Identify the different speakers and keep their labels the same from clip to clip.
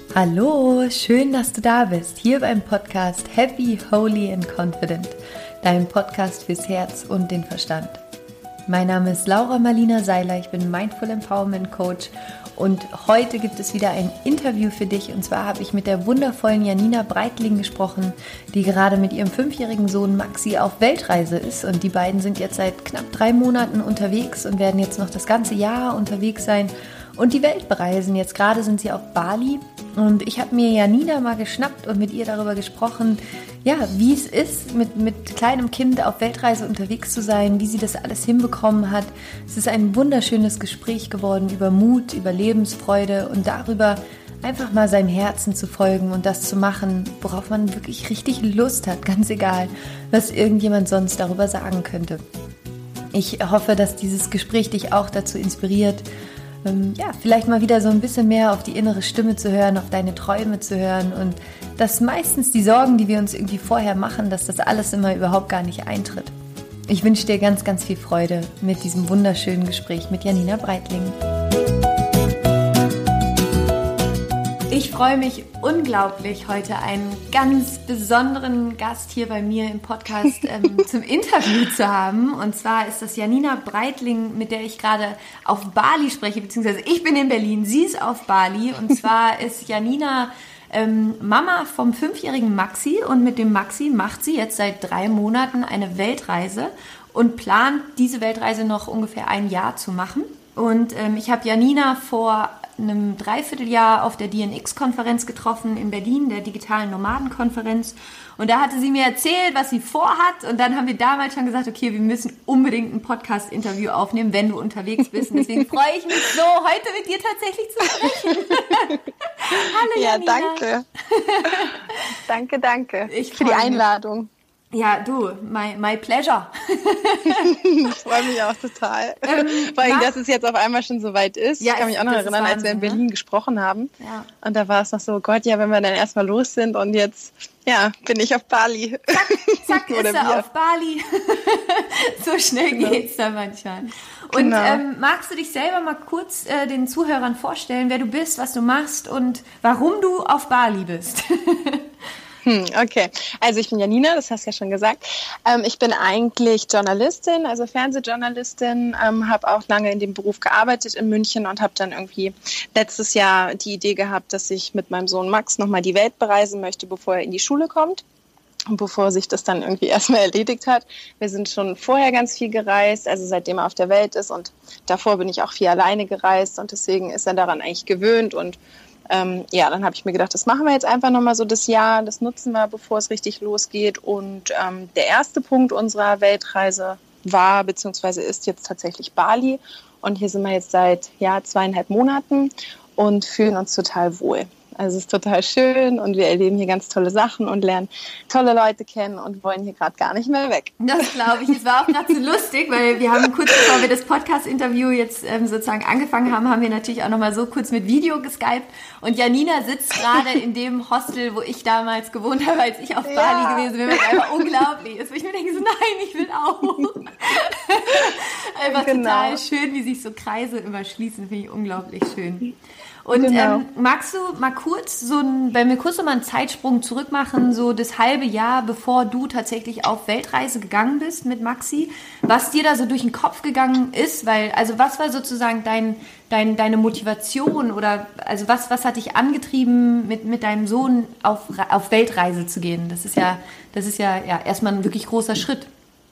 Speaker 1: Hallo, schön, dass du da bist, hier beim Podcast Happy, Holy and Confident, deinem Podcast fürs Herz und den Verstand. Mein Name ist Laura Marlina Seiler, ich bin Mindful Empowerment Coach und heute gibt es wieder ein Interview für dich, und zwar habe ich mit der wundervollen Janina Breitling gesprochen, die gerade mit ihrem 5-jährigen Sohn Maxi auf Weltreise ist, und die beiden sind jetzt seit knapp 3 Monaten unterwegs und werden jetzt noch das ganze Jahr unterwegs sein und die Welt bereisen. Jetzt gerade sind sie auf Bali. Und ich habe mir Janina mal geschnappt und mit ihr darüber gesprochen, ja, wie es ist, mit kleinem Kind auf Weltreise unterwegs zu sein, wie sie das alles hinbekommen hat. Es ist ein wunderschönes Gespräch geworden über Mut, über Lebensfreude und darüber, einfach mal seinem Herzen zu folgen und das zu machen, worauf man wirklich richtig Lust hat, ganz egal, was irgendjemand sonst darüber sagen könnte. Ich hoffe, dass dieses Gespräch dich auch dazu inspiriert, vielleicht mal wieder so ein bisschen mehr auf die innere Stimme zu hören, auf deine Träume zu hören und dass meistens die Sorgen, die wir uns irgendwie vorher machen, dass das alles immer überhaupt gar nicht eintritt. Ich wünsche dir ganz, ganz viel Freude mit diesem wunderschönen Gespräch mit Janina Breitling. Ich freue mich unglaublich, heute einen ganz besonderen Gast hier bei mir im Podcast zum Interview zu haben. Und zwar ist das Janina Breitling, mit der ich gerade auf Bali spreche, beziehungsweise ich bin in Berlin, sie ist auf Bali. Und zwar ist Janina Mama vom 5-jährigen Maxi, und mit dem Maxi macht sie jetzt seit 3 Monaten eine Weltreise und plant, diese Weltreise noch ungefähr ein Jahr zu machen. Und ich habe Janina vor einem Dreivierteljahr auf der DNX-Konferenz getroffen in Berlin, der digitalen Nomadenkonferenz. Und da hatte sie mir erzählt, was sie vorhat. Und dann haben wir damals schon gesagt, okay, wir müssen unbedingt ein Podcast-Interview aufnehmen, wenn du unterwegs bist. Und deswegen freue ich mich so, heute mit dir tatsächlich zu sprechen. Hallo Janina.
Speaker 2: Ja, danke. danke für die Einladung.
Speaker 1: Ja, du, my pleasure.
Speaker 2: Ich freue mich auch total. Vor allem, dass es jetzt auf einmal schon so weit ist. Ja, ich kann mich auch noch erinnern, Wahnsinn, als wir in Berlin gesprochen haben. Ja. Und da war es noch so, oh Gott, ja, wenn wir dann erstmal los sind, und jetzt, ja, bin ich auf Bali.
Speaker 1: Zack, ist er auf Bali. So schnell geht's da manchmal. Und magst du dich selber mal kurz den Zuhörern vorstellen, wer du bist, was du machst und warum du auf Bali bist?
Speaker 2: Okay, also ich bin Janina, das hast du ja schon gesagt. Ich bin eigentlich Journalistin, also Fernsehjournalistin, habe auch lange in dem Beruf gearbeitet in München und habe dann irgendwie letztes Jahr die Idee gehabt, dass ich mit meinem Sohn Max nochmal die Welt bereisen möchte, bevor er in die Schule kommt. Und bevor sich das dann irgendwie erstmal erledigt hat. Wir sind schon vorher ganz viel gereist, also seitdem er auf der Welt ist, und davor bin ich auch viel alleine gereist, und deswegen ist er daran eigentlich gewöhnt. Und dann habe ich mir gedacht, das machen wir jetzt einfach nochmal so das Jahr, das nutzen wir, bevor es richtig losgeht. Und der erste Punkt unserer Weltreise war bzw. ist jetzt tatsächlich Bali. Und hier sind wir jetzt seit 2,5 Monaten und fühlen uns total wohl. Also es ist total schön und wir erleben hier ganz tolle Sachen und lernen tolle Leute kennen und wollen hier gerade gar nicht mehr weg.
Speaker 1: Das glaube ich. Es war auch gerade so lustig, weil wir haben kurz bevor wir das Podcast-Interview jetzt sozusagen angefangen haben, haben wir natürlich auch nochmal so kurz mit Video geskypt. Und Janina sitzt gerade in dem Hostel, wo ich damals gewohnt habe, als ich auf Bali gewesen bin. Was einfach unglaublich ist. Wo ich mir denke, so, nein, ich will auch. Einfach total schön, wie sich so Kreise immer schließen. Finde ich unglaublich schön. Und magst du mal kurz wenn wir kurz nochmal einen Zeitsprung zurück machen, so das halbe Jahr, bevor du tatsächlich auf Weltreise gegangen bist mit Maxi, was dir da so durch den Kopf gegangen ist, weil, also was war sozusagen deine Motivation, oder also was hat dich angetrieben, mit deinem Sohn auf Weltreise zu gehen? Das ist ja erstmal ein wirklich großer Schritt.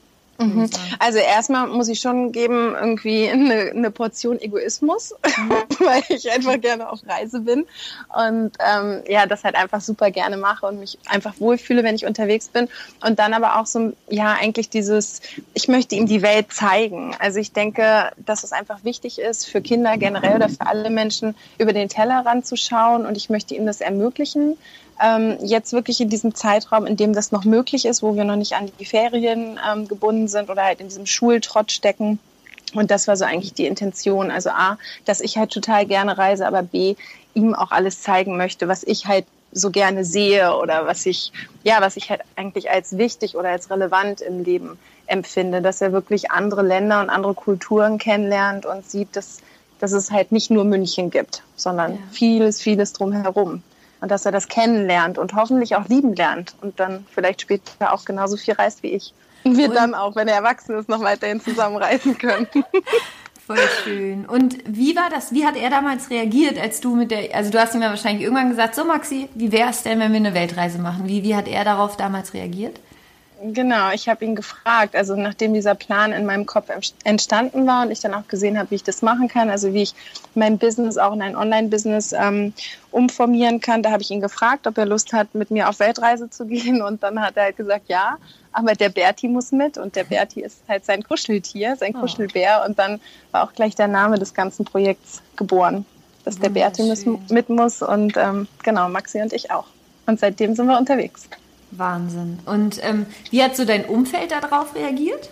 Speaker 2: Also erstmal muss ich schon geben, irgendwie eine Portion Egoismus, weil ich einfach gerne auf Reise bin und das halt einfach super gerne mache und mich einfach wohlfühle, wenn ich unterwegs bin. Und dann aber auch so, eigentlich ich möchte ihm die Welt zeigen. Also ich denke, dass es einfach wichtig ist für Kinder generell oder für alle Menschen, über den Tellerrand zu schauen, und ich möchte ihm das ermöglichen. Jetzt wirklich in diesem Zeitraum, in dem das noch möglich ist, wo wir noch nicht an die Ferien gebunden sind oder halt in diesem Schultrott stecken. Und das war so eigentlich die Intention. Also A, dass ich halt total gerne reise, aber B, ihm auch alles zeigen möchte, was ich halt so gerne sehe oder was ich halt eigentlich als wichtig oder als relevant im Leben empfinde, dass er wirklich andere Länder und andere Kulturen kennenlernt und sieht, dass es halt nicht nur München gibt, sondern vieles drumherum. und dass er das kennenlernt und hoffentlich auch lieben lernt und dann vielleicht später auch genauso viel reist wie ich. Und wir dann auch, wenn er erwachsen ist, noch weiterhin zusammen reisen können.
Speaker 1: Voll schön. Und wie war das? Wie hat er damals reagiert, als du also du hast ihm ja wahrscheinlich irgendwann gesagt, so Maxi, wie wäre es denn, wenn wir eine Weltreise machen? Wie hat er darauf damals reagiert?
Speaker 2: Genau, ich habe ihn gefragt, also nachdem dieser Plan in meinem Kopf entstanden war und ich dann auch gesehen habe, wie ich das machen kann, also wie ich mein Business auch in ein Online-Business umformieren kann, da habe ich ihn gefragt, ob er Lust hat, mit mir auf Weltreise zu gehen und dann hat er halt gesagt, ja, aber der Berti muss mit und der Berti ist halt sein Kuscheltier, sein Kuschelbär und dann war auch gleich der Name des ganzen Projekts geboren, dass der Berti mit muss und genau, Maxi und ich auch. Und seitdem sind wir unterwegs.
Speaker 1: Wahnsinn. Und wie hat so dein Umfeld darauf reagiert?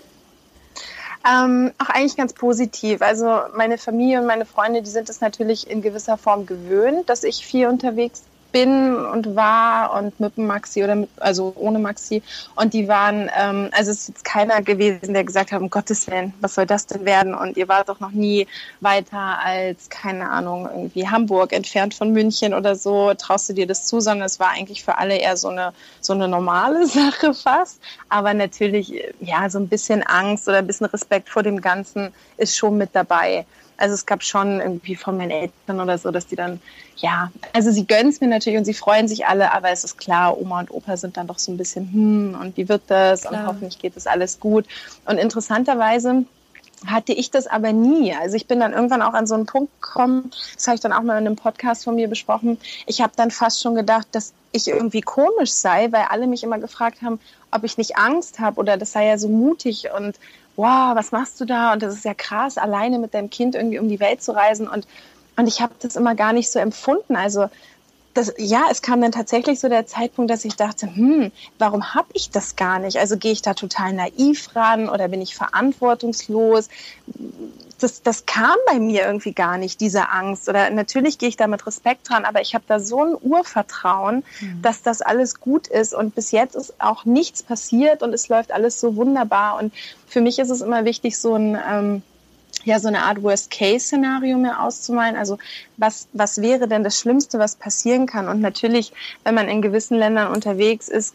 Speaker 2: Auch eigentlich ganz positiv. Also meine Familie und meine Freunde, die sind es natürlich in gewisser Form gewöhnt, dass ich viel unterwegs bin und war und mit dem Maxi also ohne Maxi. Und die waren, also es ist jetzt keiner gewesen, der gesagt hat, um Gottes Willen, was soll das denn werden? Und ihr wart doch noch nie weiter als, keine Ahnung, irgendwie Hamburg entfernt von München oder so. Traust du dir das zu? Sondern es war eigentlich für alle eher so eine normale Sache fast. Aber natürlich, ja, so ein bisschen Angst oder ein bisschen Respekt vor dem Ganzen ist schon mit dabei. Also es gab schon irgendwie von meinen Eltern oder so, dass die dann, ja, also sie gönnen es mir natürlich und sie freuen sich alle, aber es ist klar, Oma und Opa sind dann doch so ein bisschen, und wie wird das? Klar. Und hoffentlich geht das alles gut. Und interessanterweise hatte ich das aber nie. Also ich bin dann irgendwann auch an so einen Punkt gekommen, das habe ich dann auch mal in einem Podcast von mir besprochen, ich habe dann fast schon gedacht, dass ich irgendwie komisch sei, weil alle mich immer gefragt haben, ob ich nicht Angst habe oder das sei ja so mutig und wow, was machst du da? Und das ist ja krass, alleine mit deinem Kind irgendwie um die Welt zu reisen. Und ich habe das immer gar nicht so empfunden. Also es kam dann tatsächlich so der Zeitpunkt, dass ich dachte, warum habe ich das gar nicht? Also gehe ich da total naiv ran oder bin ich verantwortungslos? Das kam bei mir irgendwie gar nicht, diese Angst. Oder natürlich gehe ich da mit Respekt dran, aber ich habe da so ein Urvertrauen, dass das alles gut ist. Und bis jetzt ist auch nichts passiert und es läuft alles so wunderbar. Und für mich ist es immer wichtig, so eine Art Worst-Case-Szenario mir auszumalen. Also was wäre denn das Schlimmste, was passieren kann? Und natürlich, wenn man in gewissen Ländern unterwegs ist,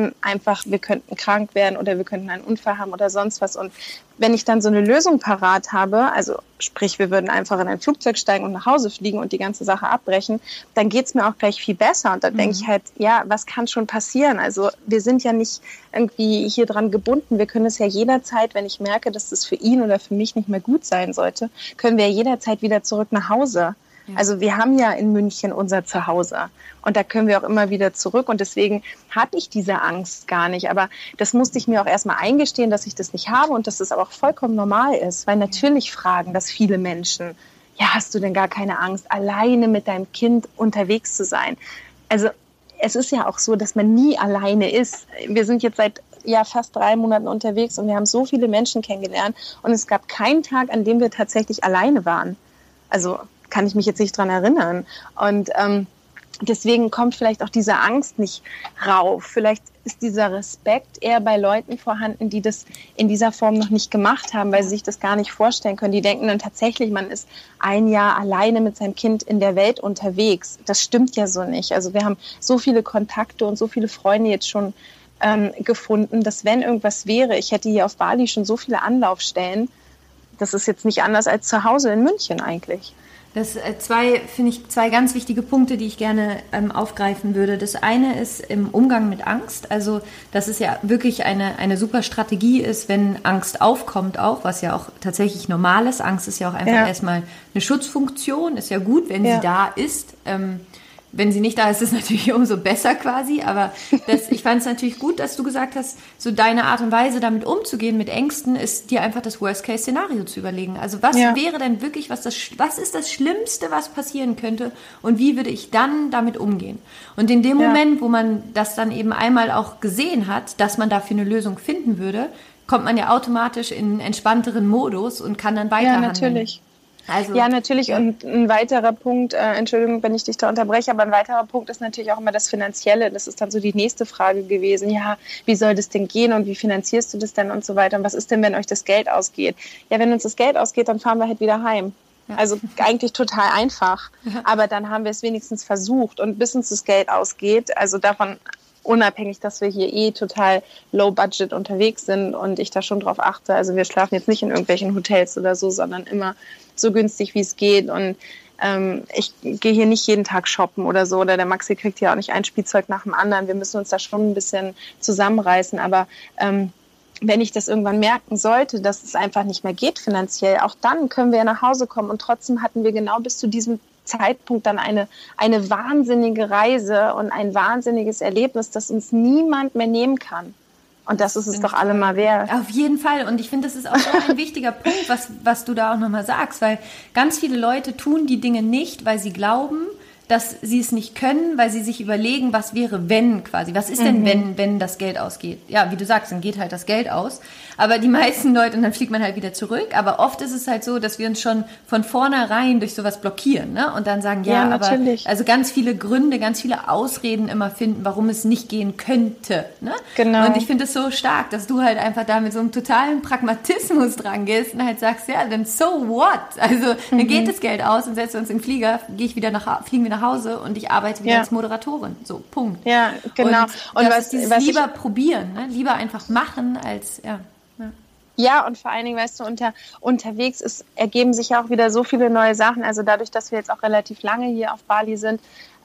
Speaker 2: wir könnten krank werden oder wir könnten einen Unfall haben oder sonst was. Und wenn ich dann so eine Lösung parat habe, also sprich, wir würden einfach in ein Flugzeug steigen und nach Hause fliegen und die ganze Sache abbrechen, dann geht's mir auch gleich viel besser. Und dann denke ich halt, ja, was kann schon passieren? Also wir sind ja nicht irgendwie hier dran gebunden. Wir können es ja jederzeit, wenn ich merke, dass das für ihn oder für mich nicht mehr gut sein sollte, können wir ja jederzeit wieder zurück nach Hause. Ja. Also wir haben ja in München unser Zuhause und da können wir auch immer wieder zurück und deswegen hatte ich diese Angst gar nicht, aber das musste ich mir auch erstmal eingestehen, dass ich das nicht habe und dass das aber auch vollkommen normal ist, weil natürlich fragen das viele Menschen, ja, hast du denn gar keine Angst, alleine mit deinem Kind unterwegs zu sein? Also es ist ja auch so, dass man nie alleine ist. Wir sind jetzt seit fast 3 Monaten unterwegs und wir haben so viele Menschen kennengelernt und es gab keinen Tag, an dem wir tatsächlich alleine waren. Also kann ich mich jetzt nicht dran erinnern. Und deswegen kommt vielleicht auch diese Angst nicht rauf. Vielleicht ist dieser Respekt eher bei Leuten vorhanden, die das in dieser Form noch nicht gemacht haben, weil sie sich das gar nicht vorstellen können. Die denken dann tatsächlich, man ist ein Jahr alleine mit seinem Kind in der Welt unterwegs. Das stimmt ja so nicht. Also wir haben so viele Kontakte und so viele Freunde jetzt schon gefunden, dass wenn irgendwas wäre, ich hätte hier auf Bali schon so viele Anlaufstellen. Das ist jetzt nicht anders als zu Hause in München eigentlich.
Speaker 1: Das finde ich zwei ganz wichtige Punkte, die ich gerne aufgreifen würde. Das eine ist im Umgang mit Angst. Also, dass es ja wirklich eine super Strategie ist, wenn Angst aufkommt auch, was ja auch tatsächlich normal ist. Angst ist ja auch einfach erstmal eine Schutzfunktion. Ist ja gut, wenn sie da ist. Wenn sie nicht da ist, ist es natürlich umso besser quasi. Aber ich fand es natürlich gut, dass du gesagt hast, so deine Art und Weise, damit umzugehen, mit Ängsten, ist dir einfach das Worst-Case-Szenario zu überlegen. Also was wäre denn wirklich, was ist das Schlimmste, was passieren könnte? Und wie würde ich dann damit umgehen? Und in dem Moment, wo man das dann eben einmal auch gesehen hat, dass man dafür eine Lösung finden würde, kommt man ja automatisch in einen entspannteren Modus und kann dann weiterhandeln.
Speaker 2: Ja, natürlich. Ja, natürlich. Und ein weiterer Punkt, Entschuldigung, wenn ich dich da unterbreche, aber ein weiterer Punkt ist natürlich auch immer das Finanzielle. Das ist dann so die nächste Frage gewesen. Ja, wie soll das denn gehen und wie finanzierst du das denn und so weiter? Und was ist denn, wenn euch das Geld ausgeht? Ja, wenn uns das Geld ausgeht, dann fahren wir halt wieder heim. Ja. Also eigentlich total einfach. Ja. Aber dann haben wir es wenigstens versucht. Und bis uns das Geld ausgeht, also davon unabhängig, dass wir hier total low budget unterwegs sind und ich da schon drauf achte. Also wir schlafen jetzt nicht in irgendwelchen Hotels oder so, sondern immer so günstig, wie es geht. Und ich gehe hier nicht jeden Tag shoppen oder so. Oder der Maxi kriegt ja auch nicht ein Spielzeug nach dem anderen. Wir müssen uns da schon ein bisschen zusammenreißen. Aber wenn ich das irgendwann merken sollte, dass es einfach nicht mehr geht finanziell, auch dann können wir ja nach Hause kommen. Und trotzdem hatten wir genau bis zu diesem Zeitpunkt dann eine wahnsinnige Reise und ein wahnsinniges Erlebnis, das uns niemand mehr nehmen kann. Und das ist es doch allemal wert.
Speaker 1: Auf jeden Fall. Und ich finde, das ist auch so ein wichtiger Punkt, was du da auch nochmal sagst, weil ganz viele Leute tun die Dinge nicht, weil sie glauben, dass sie es nicht können, weil sie sich überlegen, was wäre, wenn quasi. Was ist denn, wenn das Geld ausgeht? Ja, wie du sagst, dann geht halt das Geld aus. Aber die meisten Leute, und dann fliegt man halt wieder zurück. Aber oft ist es halt so, dass wir uns schon von vornherein durch sowas blockieren, ne? Und dann sagen, ja aber, also ganz viele Gründe, ganz viele Ausreden immer finden, warum es nicht gehen könnte, ne?
Speaker 2: Genau.
Speaker 1: Und ich finde es so stark, dass du halt einfach da mit so einem totalen Pragmatismus dran gehst und halt sagst, ja, dann so what? Also, dann geht das Geld aus und setzen wir uns in den Flieger, fliegen wir nach Hause und ich arbeite wieder als Moderatorin. So, Punkt.
Speaker 2: Ja, genau.
Speaker 1: Und was lieber probieren, ne? Lieber einfach machen als,
Speaker 2: Ja, und vor allen Dingen, weißt du, unterwegs ergeben sich ja auch wieder so viele neue Sachen. Also dadurch, dass wir jetzt auch relativ lange hier auf Bali sind,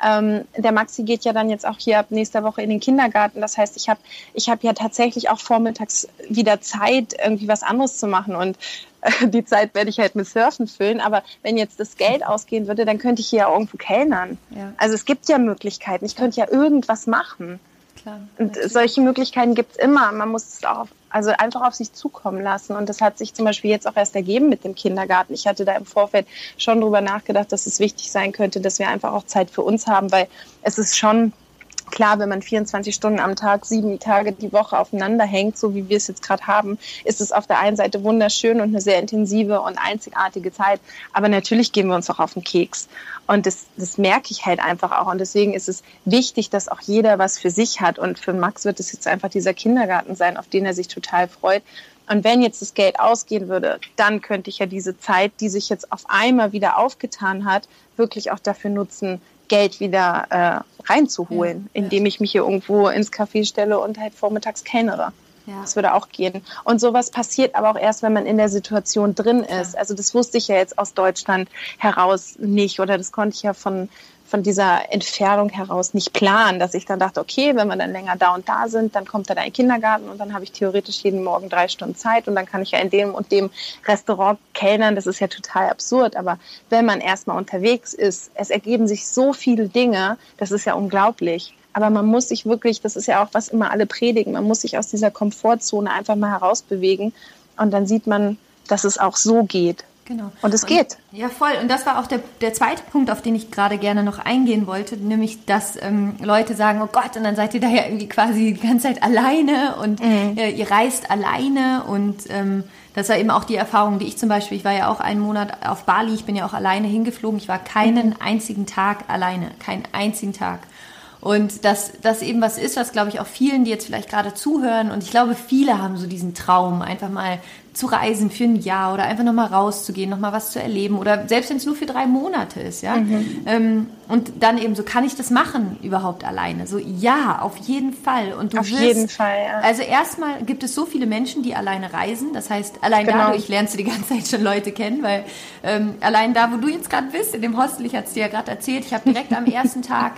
Speaker 2: der Maxi geht ja dann jetzt auch hier ab nächster Woche in den Kindergarten. Das heißt, ich hab ja tatsächlich auch vormittags wieder Zeit, irgendwie was anderes zu machen. Und die Zeit werde ich halt mit Surfen füllen. Aber wenn jetzt das Geld ausgehen würde, dann könnte ich hier ja irgendwo kellnern. Ja. Also es gibt ja Möglichkeiten. Ich könnte ja irgendwas machen. Klar, und solche Möglichkeiten gibt es immer. Man muss es auch einfach auf sich zukommen lassen. Und das hat sich zum Beispiel jetzt auch erst ergeben mit dem Kindergarten. Ich hatte da im Vorfeld schon drüber nachgedacht, dass es wichtig sein könnte, dass wir einfach auch Zeit für uns haben, weil es ist schon klar, wenn man 24 Stunden am Tag, 7 Tage die Woche aufeinander hängt, so wie wir es jetzt gerade haben, ist es auf der einen Seite wunderschön und eine sehr intensive und einzigartige Zeit. Aber natürlich gehen wir uns auch auf den Keks. Und das merke ich halt einfach auch. Und deswegen ist es wichtig, dass auch jeder was für sich hat. Und für Max wird es jetzt einfach dieser Kindergarten sein, auf den er sich total freut. Und wenn jetzt das Geld ausgehen würde, dann könnte ich ja diese Zeit, die sich jetzt auf einmal wieder aufgetan hat, wirklich auch dafür nutzen, Geld wieder reinzuholen, indem ich mich hier irgendwo ins Café stelle und halt vormittags kellnere. Ja. Das würde auch gehen. Und sowas passiert aber auch erst, wenn man in der Situation drin ist. Also das wusste ich ja jetzt aus Deutschland heraus nicht oder das konnte ich ja von dieser Entfernung heraus nicht planen, dass ich dann dachte, okay, wenn wir dann länger da und da sind, dann kommt da ein Kindergarten und dann habe ich theoretisch jeden Morgen 3 Stunden Zeit und dann kann ich ja in dem und dem Restaurant kellnern. Das ist ja total absurd, aber wenn man erstmal unterwegs ist, es ergeben sich so viele Dinge, das ist ja unglaublich. Aber man muss sich wirklich, das ist ja auch, was immer alle predigen, man muss sich aus dieser Komfortzone einfach mal herausbewegen und dann sieht man, dass es auch so geht.
Speaker 1: Genau.
Speaker 2: Und es geht.
Speaker 1: Ja, voll. Und das war auch der zweite Punkt, auf den ich gerade gerne noch eingehen wollte, nämlich, dass Leute sagen, oh Gott, und dann seid ihr da ja irgendwie quasi die ganze Zeit alleine und ihr reist alleine und das war eben auch die Erfahrung, die ich zum Beispiel, ich war ja auch einen Monat auf Bali, ich bin ja auch alleine hingeflogen, ich war keinen einzigen Tag alleine, keinen einzigen Tag. Und das eben was ist, was glaube ich auch vielen, die jetzt vielleicht gerade zuhören und ich glaube, viele haben so diesen Traum, einfach mal zu reisen für ein Jahr oder einfach nochmal rauszugehen, nochmal was zu erleben oder selbst wenn es nur für 3 Monate ist, ja. Und dann eben so, kann ich das machen überhaupt alleine? So, ja, auf jeden Fall. Und du
Speaker 2: auf jeden Fall, ja.
Speaker 1: Also erstmal gibt es so viele Menschen, die alleine reisen, das heißt, allein dadurch lernst du die ganze Zeit schon Leute kennen, weil allein da, wo du jetzt gerade bist, in dem Hostel, ich hatte es dir ja gerade erzählt, ich habe direkt am ersten Tag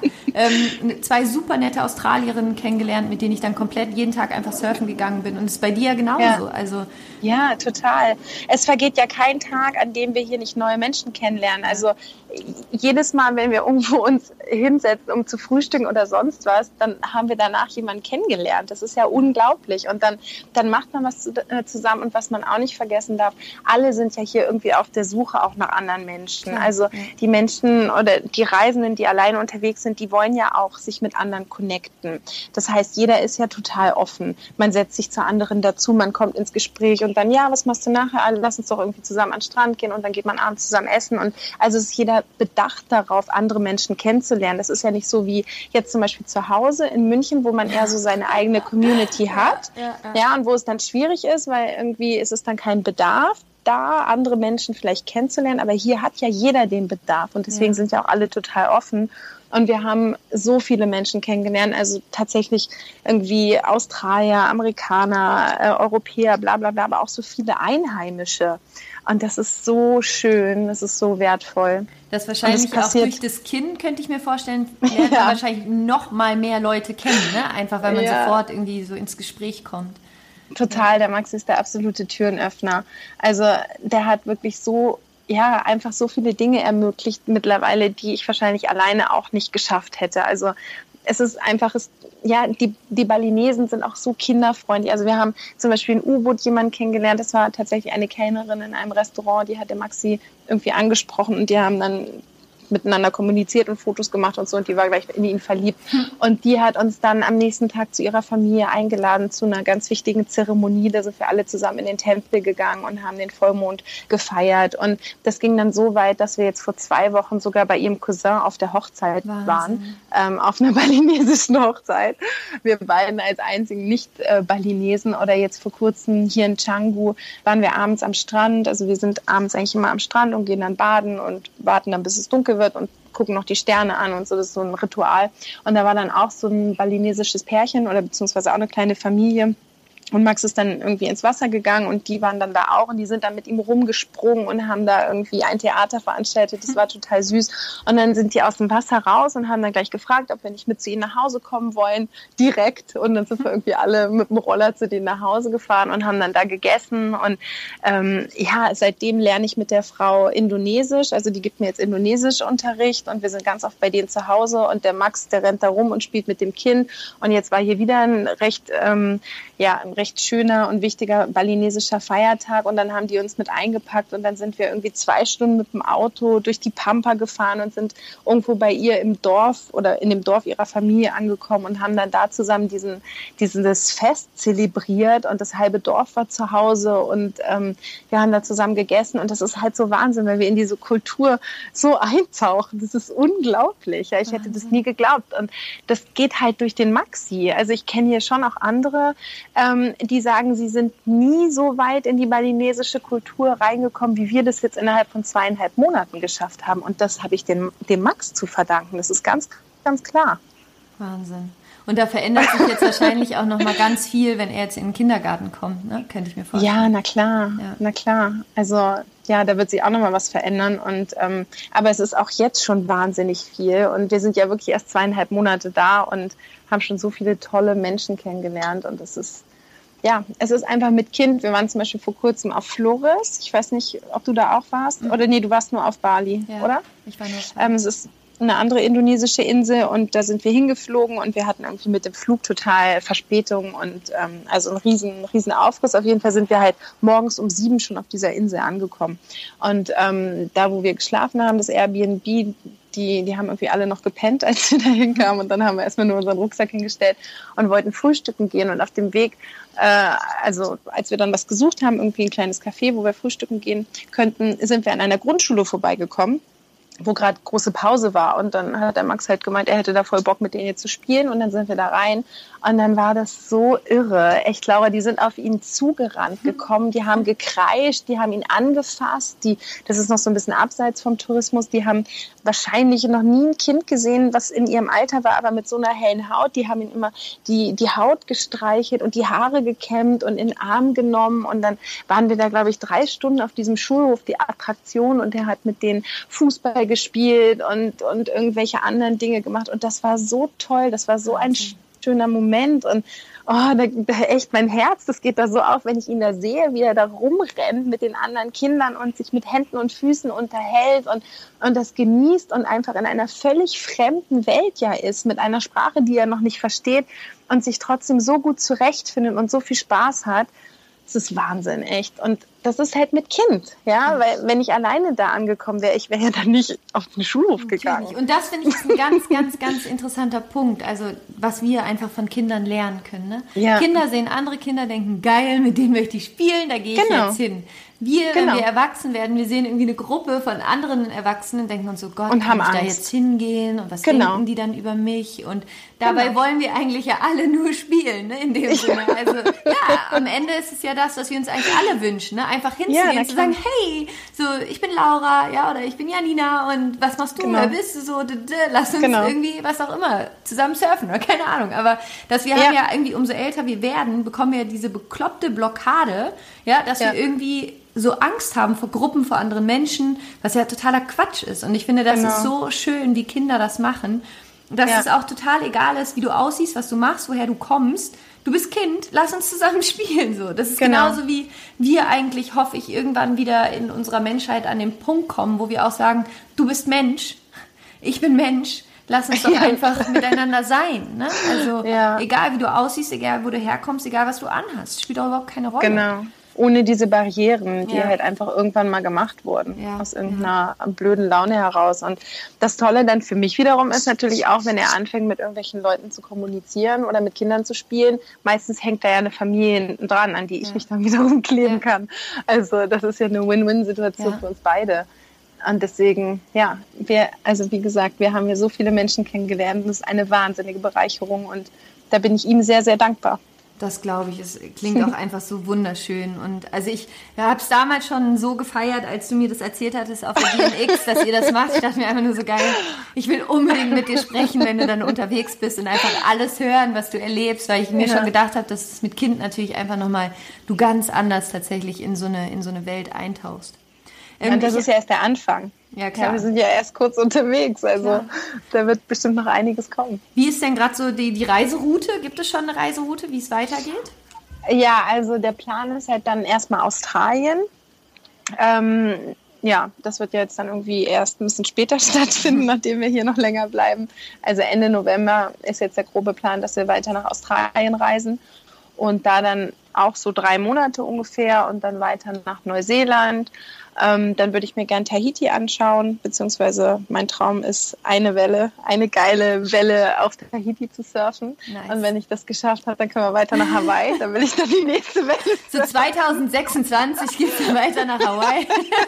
Speaker 1: 2 super nette Australierinnen kennengelernt, mit denen ich dann komplett jeden Tag einfach surfen gegangen bin und es ist bei dir ja genauso, also
Speaker 2: ja, total. Es vergeht ja kein Tag, an dem wir hier nicht neue Menschen kennenlernen. Also jedes Mal, wenn wir irgendwo uns hinsetzen, um zu frühstücken oder sonst was, dann haben wir danach jemanden kennengelernt. Das ist ja unglaublich. Und dann macht man was zusammen. Und was man auch nicht vergessen darf, alle sind ja hier irgendwie auf der Suche auch nach anderen Menschen. Also die Menschen oder die Reisenden, die alleine unterwegs sind, die wollen ja auch sich mit anderen connecten. Das heißt, jeder ist ja total offen. Man setzt sich zu anderen dazu, man kommt ins Gespräch und dann, ja, was machst du nachher? Lass uns doch irgendwie zusammen an den Strand gehen und dann geht man abends zusammen essen. Und also ist jeder bedacht darauf, andere Menschen kennenzulernen. Das ist ja nicht so wie jetzt zum Beispiel zu Hause in München, wo man eher so seine eigene Community hat. Ja, und wo es dann schwierig ist, weil irgendwie ist es dann kein Bedarf. da, andere Menschen vielleicht kennenzulernen, aber hier hat ja jeder den Bedarf und deswegen sind ja auch alle total offen. Und wir haben so viele Menschen kennengelernt, also tatsächlich irgendwie Australier, Amerikaner, Europäer, bla bla bla, aber auch so viele Einheimische. Und das ist so schön, das ist so wertvoll.
Speaker 1: Das wahrscheinlich auch durch das Kind, könnte ich mir vorstellen, lernt man wahrscheinlich noch mal mehr Leute kennen, ne? Einfach weil man sofort irgendwie so ins Gespräch kommt.
Speaker 2: Total, der Max ist der absolute Türenöffner. Also der hat wirklich so einfach so viele Dinge ermöglicht mittlerweile, die ich wahrscheinlich alleine auch nicht geschafft hätte. Also es ist einfach, die Balinesen sind auch so kinderfreundlich. Also wir haben zum Beispiel in U-Boot jemanden kennengelernt, das war tatsächlich eine Kellnerin in einem Restaurant, die hat der Maxi irgendwie angesprochen und die haben dann miteinander kommuniziert und Fotos gemacht und so und die war gleich in ihn verliebt. Und die hat uns dann am nächsten Tag zu ihrer Familie eingeladen zu einer ganz wichtigen Zeremonie. Da sind wir alle zusammen in den Tempel gegangen und haben den Vollmond gefeiert. Und das ging dann so weit, dass wir jetzt vor 2 Wochen sogar bei ihrem Cousin auf der Hochzeit waren, auf einer balinesischen Hochzeit. Wir beiden als einzigen Nicht-Balinesen oder jetzt vor kurzem hier in Canggu waren wir abends am Strand. Also wir sind abends eigentlich immer am Strand und gehen dann baden und warten dann, bis es dunkel wird und gucken noch die Sterne an und so, das ist so ein Ritual. Und da war dann auch so ein balinesisches Pärchen oder beziehungsweise auch eine kleine Familie. Und Max ist dann irgendwie ins Wasser gegangen und die waren dann da auch und die sind dann mit ihm rumgesprungen und haben da irgendwie ein Theater veranstaltet. Das war total süß. Und dann sind die aus dem Wasser raus und haben dann gleich gefragt, ob wir nicht mit zu ihnen nach Hause kommen wollen, direkt. Und dann sind wir irgendwie alle mit dem Roller zu denen nach Hause gefahren und haben dann da gegessen. Und seitdem lerne ich mit der Frau Indonesisch. Also die gibt mir jetzt Indonesischunterricht und wir sind ganz oft bei denen zu Hause und der Max, der rennt da rum und spielt mit dem Kind. Und jetzt war hier wieder ein recht schöner und wichtiger balinesischer Feiertag und dann haben die uns mit eingepackt und dann sind wir irgendwie 2 Stunden mit dem Auto durch die Pampa gefahren und sind irgendwo bei ihr im Dorf oder in dem Dorf ihrer Familie angekommen und haben dann da zusammen dieses Fest zelebriert und das halbe Dorf war zu Hause und wir haben da zusammen gegessen und das ist halt so Wahnsinn, weil wir in diese Kultur so eintauchen. Das ist unglaublich. Ja, ich hätte das nie geglaubt und das geht halt durch den Maxi. Also ich kenne hier schon auch andere, die sagen, sie sind nie so weit in die balinesische Kultur reingekommen, wie wir das jetzt innerhalb von 2,5 Monaten geschafft haben. Und das habe ich dem Max zu verdanken. Das ist ganz, ganz klar.
Speaker 1: Wahnsinn. Und da verändert sich jetzt wahrscheinlich auch noch mal ganz viel, wenn er jetzt in den Kindergarten kommt, ne? Könnte ich mir vorstellen.
Speaker 2: Ja, na klar. Also ja, da wird sich auch noch mal was verändern. Und aber es ist auch jetzt schon wahnsinnig viel. Und wir sind ja wirklich erst 2,5 Monate da und haben schon so viele tolle Menschen kennengelernt. Und es ist einfach mit Kind. Wir waren zum Beispiel vor kurzem auf Flores. Ich weiß nicht, ob du da auch warst. Oder nee, du warst nur auf Bali, oder?
Speaker 1: Ich war nur auf Bali.
Speaker 2: Es ist eine andere indonesische Insel und da sind wir hingeflogen und wir hatten irgendwie mit dem Flug total Verspätung und also ein riesen Aufriss. Auf jeden Fall sind wir halt morgens um 7 schon auf dieser Insel angekommen. Und da, wo wir geschlafen haben, das Airbnb, die haben irgendwie alle noch gepennt, als wir da hinkamen. Und dann haben wir erstmal nur unseren Rucksack hingestellt und wollten frühstücken gehen. Und auf dem Weg, als wir dann was gesucht haben, irgendwie ein kleines Café, wo wir frühstücken gehen könnten, sind wir an einer Grundschule vorbeigekommen, wo gerade große Pause war. Und dann hat der Max halt gemeint, er hätte da voll Bock, mit denen jetzt zu spielen. Und dann sind wir da rein. Und dann war das so irre. Echt, Laura, die sind auf ihn zugerannt gekommen. Die haben gekreischt, die haben ihn angefasst. Das ist noch so ein bisschen abseits vom Tourismus. Die haben wahrscheinlich noch nie ein Kind gesehen, was in ihrem Alter war, aber mit so einer hellen Haut. Die haben ihn immer die Haut gestreichelt und die Haare gekämmt und in den Arm genommen. Und dann waren wir da, glaube ich, 3 Stunden auf diesem Schulhof, die Attraktion. Und der hat mit denen Fußball gespielt und irgendwelche anderen Dinge gemacht. Und das war so toll. Das war so ein schöner Moment. Und echt mein Herz, das geht da so auf, wenn ich ihn da sehe, wie er da rumrennt mit den anderen Kindern und sich mit Händen und Füßen unterhält und das genießt und einfach in einer völlig fremden Welt ja ist, mit einer Sprache, die er noch nicht versteht und sich trotzdem so gut zurechtfindet und so viel Spaß hat. Das ist Wahnsinn, echt. Und das ist halt mit Kind, ja, weil wenn ich alleine da angekommen wäre, ich wäre ja dann nicht auf den Schulhof gegangen.
Speaker 1: Natürlich. Und das finde ich ist ein ganz, ganz, ganz interessanter Punkt, also was wir einfach von Kindern lernen können. Ne? Ja. Kinder sehen andere Kinder, denken, geil, mit denen möchte ich spielen, da gehe ich jetzt hin. wenn wir erwachsen werden, wir sehen irgendwie eine Gruppe von anderen Erwachsenen, denken uns so, Gott,
Speaker 2: und
Speaker 1: kann ich
Speaker 2: Angst.
Speaker 1: da jetzt hingehen und was denken die dann über mich? Und dabei wollen wir eigentlich ja alle nur spielen, ne, in dem Sinne. Also am Ende ist es ja das, was wir uns eigentlich alle wünschen, ne? Einfach hinzugehen und zu sagen, hey, so, ich bin Laura, oder ich bin Janina und was machst du, wer bist du so, lass uns irgendwie, was auch immer, zusammen surfen oder keine Ahnung. Aber dass wir haben ja irgendwie, umso älter wir werden, bekommen wir diese bekloppte Blockade, dass wir irgendwie so Angst haben vor Gruppen, vor anderen Menschen, was ja totaler Quatsch ist. Und ich finde, das ist so schön, wie Kinder das machen. Dass es auch total egal ist, wie du aussiehst, was du machst, woher du kommst. Du bist Kind, lass uns zusammen spielen. So. Das ist genauso wie wir eigentlich, hoffe ich, irgendwann wieder in unserer Menschheit an den Punkt kommen, wo wir auch sagen, du bist Mensch, ich bin Mensch. Lass uns doch einfach miteinander sein. Ne? Also egal, wie du aussiehst, egal, wo du herkommst, egal, was du anhast, spielt auch überhaupt keine Rolle.
Speaker 2: Genau. Ohne diese Barrieren, die halt einfach irgendwann mal gemacht wurden, aus irgendeiner blöden Laune heraus. Und das Tolle dann für mich wiederum ist natürlich auch, wenn er anfängt, mit irgendwelchen Leuten zu kommunizieren oder mit Kindern zu spielen, meistens hängt da ja eine Familie dran, an die ich mich dann wiederum kleben kann. Also das ist ja eine Win-Win-Situation für uns beide. Und deswegen, wie gesagt, wir haben ja so viele Menschen kennengelernt. Das ist eine wahnsinnige Bereicherung und da bin ich ihm sehr, sehr dankbar.
Speaker 1: Das glaube ich, es klingt auch einfach so wunderschön. Und also ich habe es damals schon so gefeiert, als du mir das erzählt hattest auf der GNX, dass ihr das macht. Ich dachte mir einfach nur so geil, ich will unbedingt mit dir sprechen, wenn du dann unterwegs bist und einfach alles hören, was du erlebst, weil ich mir schon gedacht habe, dass es mit Kind natürlich einfach nochmal du ganz anders tatsächlich in so eine Welt eintauchst.
Speaker 2: Und das ist ja erst der Anfang. Ja, klar. Ja, wir sind ja erst kurz unterwegs, also da wird bestimmt noch einiges kommen.
Speaker 1: Wie ist denn gerade so die Reiseroute? Gibt es schon eine Reiseroute, wie es weitergeht?
Speaker 2: Ja, also der Plan ist halt dann erstmal Australien. Das wird ja jetzt dann irgendwie erst ein bisschen später stattfinden, nachdem wir hier noch länger bleiben. Also Ende November ist jetzt der grobe Plan, dass wir weiter nach Australien reisen und da dann auch so 3 Monate ungefähr und dann weiter nach Neuseeland. Dann würde ich mir gern Tahiti anschauen, beziehungsweise mein Traum ist, eine geile Welle auf Tahiti zu surfen. Nice. Und wenn ich das geschafft habe, dann können wir weiter nach Hawaii. Dann will ich dann die nächste Welle surfen.
Speaker 1: So 2026 geht es weiter nach Hawaii.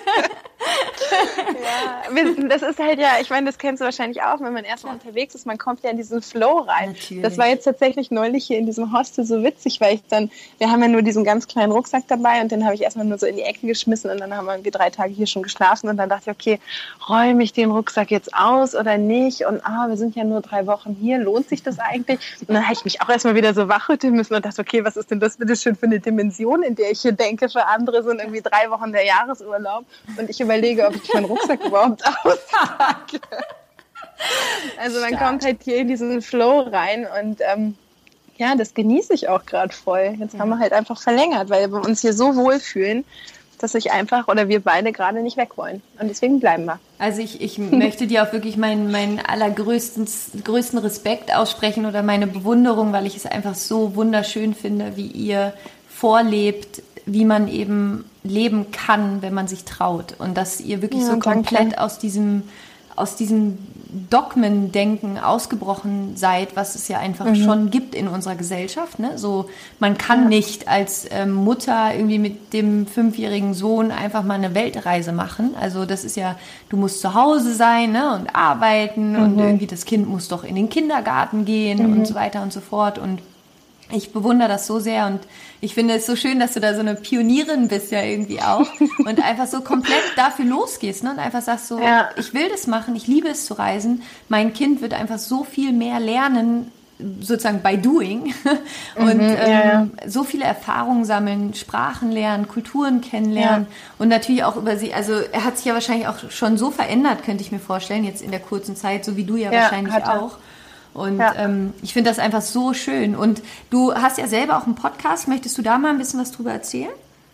Speaker 2: Das ist halt ich meine, das kennst du wahrscheinlich auch, wenn man erstmal unterwegs ist, man kommt ja in diesen Flow rein. Natürlich. Das war jetzt tatsächlich neulich hier in diesem Hostel so witzig, weil wir haben ja nur diesen ganz kleinen Rucksack dabei und den habe ich erstmal nur so in die Ecke geschmissen und dann haben wir 3 Tage hier schon geschlafen und dann dachte ich, okay, räume ich den Rucksack jetzt aus oder nicht und wir sind ja nur 3 Wochen hier, lohnt sich das eigentlich? Und dann habe ich mich auch erstmal wieder so wachrütteln müssen und dachte, okay, was ist denn das bitte schön für eine Dimension, in der ich hier denke, für andere sind irgendwie 3 Wochen der Jahresurlaub und ich überlege, ob ich meinen Rucksack überhaupt auspacke. Also man kommt halt hier in diesen Flow rein und das genieße ich auch gerade voll. Jetzt haben wir halt einfach verlängert, weil wir uns hier so wohlfühlen, dass wir beide gerade nicht weg wollen. Und deswegen bleiben wir.
Speaker 1: Also ich möchte dir auch wirklich meinen größten Respekt aussprechen oder meine Bewunderung, weil ich es einfach so wunderschön finde, wie ihr vorlebt, wie man eben leben kann, wenn man sich traut. Und dass ihr wirklich so komplett aus diesem Dogmendenken ausgebrochen seid, was es ja einfach schon gibt in unserer Gesellschaft. Ne? So, man kann nicht als Mutter irgendwie mit dem 5-jährigen Sohn einfach mal eine Weltreise machen. Also das ist ja, du musst zu Hause sein, ne? Und arbeiten und irgendwie das Kind muss doch in den Kindergarten gehen und so weiter und so fort. Und ich bewundere das so sehr und ich finde es so schön, dass du da so eine Pionierin bist ja irgendwie auch und einfach so komplett dafür losgehst, ne? Und einfach sagst so, ich will das machen, ich liebe es zu reisen, mein Kind wird einfach so viel mehr lernen, sozusagen by doing und so viele Erfahrungen sammeln, Sprachen lernen, Kulturen kennenlernen und natürlich auch über sie, also er hat sich ja wahrscheinlich auch schon so verändert, könnte ich mir vorstellen, jetzt in der kurzen Zeit, so wie du ja wahrscheinlich auch. Und ich finde das einfach so schön. Und du hast ja selber auch einen Podcast. Möchtest du da mal ein bisschen was drüber erzählen?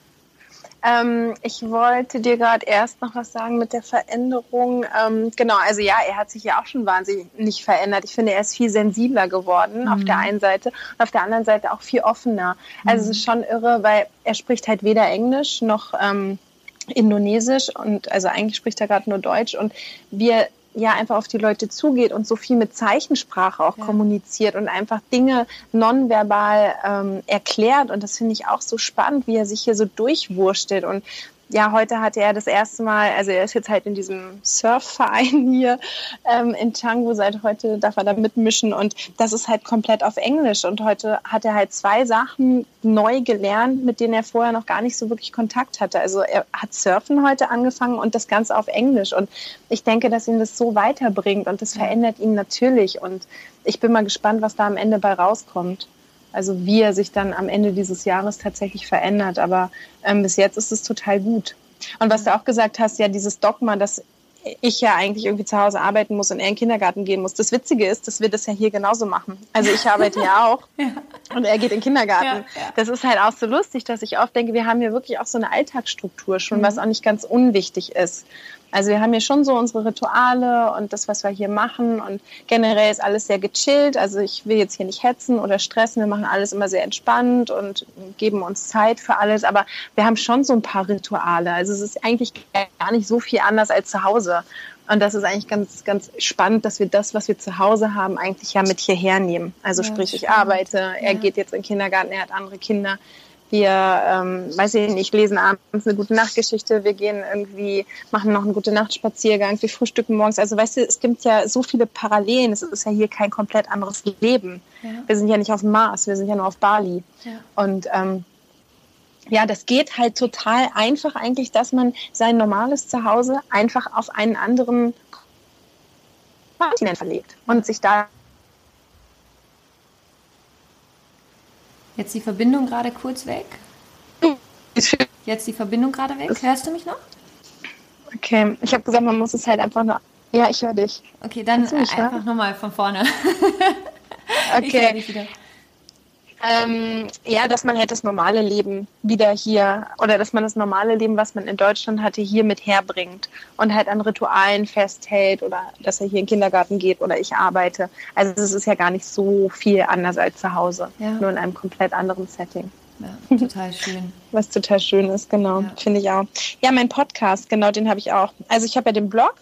Speaker 2: Ich wollte dir gerade erst noch was sagen mit der Veränderung. Er hat sich ja auch schon wahnsinnig verändert. Ich finde, er ist viel sensibler geworden auf der einen Seite und auf der anderen Seite auch viel offener. Also es ist schon irre, weil er spricht halt weder Englisch noch Indonesisch und also eigentlich spricht er gerade nur Deutsch und wir einfach auf die Leute zugeht und so viel mit Zeichensprache auch kommuniziert und einfach Dinge nonverbal erklärt. Und das finde ich auch so spannend, wie er sich hier so durchwurstelt. Und ja, heute hatte er das erste Mal, also er ist jetzt halt in diesem Surfverein hier in Canggu, seit heute darf er da mitmischen und das ist halt komplett auf Englisch und heute hat er halt 2 Sachen neu gelernt, mit denen er vorher noch gar nicht so wirklich Kontakt hatte. Also er hat Surfen heute angefangen und das Ganze auf Englisch und ich denke, dass ihn das so weiterbringt und das verändert ihn natürlich und ich bin mal gespannt, was da am Ende bei rauskommt. Also wie er sich dann am Ende dieses Jahres tatsächlich verändert. Aber bis jetzt ist es total gut. Und was du auch gesagt hast, ja, dieses Dogma, dass ich ja eigentlich irgendwie zu Hause arbeiten muss und er in den Kindergarten gehen muss. Das Witzige ist, dass wir das ja hier genauso machen. Also ich arbeite ja auch und er geht in den Kindergarten. Ja, ja. Das ist halt auch so lustig, dass ich oft denke, wir haben hier wirklich auch so eine Alltagsstruktur schon, was auch nicht ganz unwichtig ist. Also wir haben hier schon so unsere Rituale und das, was wir hier machen und generell ist alles sehr gechillt. Also ich will jetzt hier nicht hetzen oder stressen. Wir machen alles immer sehr entspannt und geben uns Zeit für alles. Aber wir haben schon so ein paar Rituale. Also es ist eigentlich gar nicht so viel anders als zu Hause. Und das ist eigentlich ganz, ganz spannend, dass wir das, was wir zu Hause haben, eigentlich ja mit hierher nehmen. Also ja, sprich, ich arbeite, er geht jetzt in den Kindergarten, er hat andere Kinder. Wir, weiß ich nicht, lesen abends eine Gute-Nacht-Geschichte, wir gehen irgendwie, machen noch einen Gute-Nacht-Spaziergang, wir frühstücken morgens. Also weißt du, es gibt ja so viele Parallelen, es ist ja hier kein komplett anderes Leben. Ja. Wir sind ja nicht auf dem Mars, wir sind ja nur auf Bali. Ja. Und ja, das geht halt total einfach eigentlich, dass man sein normales Zuhause einfach auf einen anderen Kontinent verlegt und sich da...
Speaker 1: Jetzt die Verbindung gerade kurz weg. Jetzt die Verbindung gerade weg. Hörst du mich noch?
Speaker 2: Okay, ich habe gesagt, man muss es halt einfach nur... Ja, ich höre dich.
Speaker 1: Okay, dann einfach nochmal von vorne.
Speaker 2: Okay. Ich höre dich wieder. Ja, dass man halt das normale Leben wieder hier oder dass man das normale Leben, was man in Deutschland hatte, hier mit herbringt und halt an Ritualen festhält oder dass er hier in den Kindergarten geht oder ich arbeite. Also es ist ja gar nicht so viel anders als zu Hause, nur in einem komplett anderen Setting.
Speaker 1: Ja, total schön.
Speaker 2: Was total schön ist, genau, finde ich auch. Ja, mein Podcast, genau, den habe ich auch. Also ich habe ja den Blog,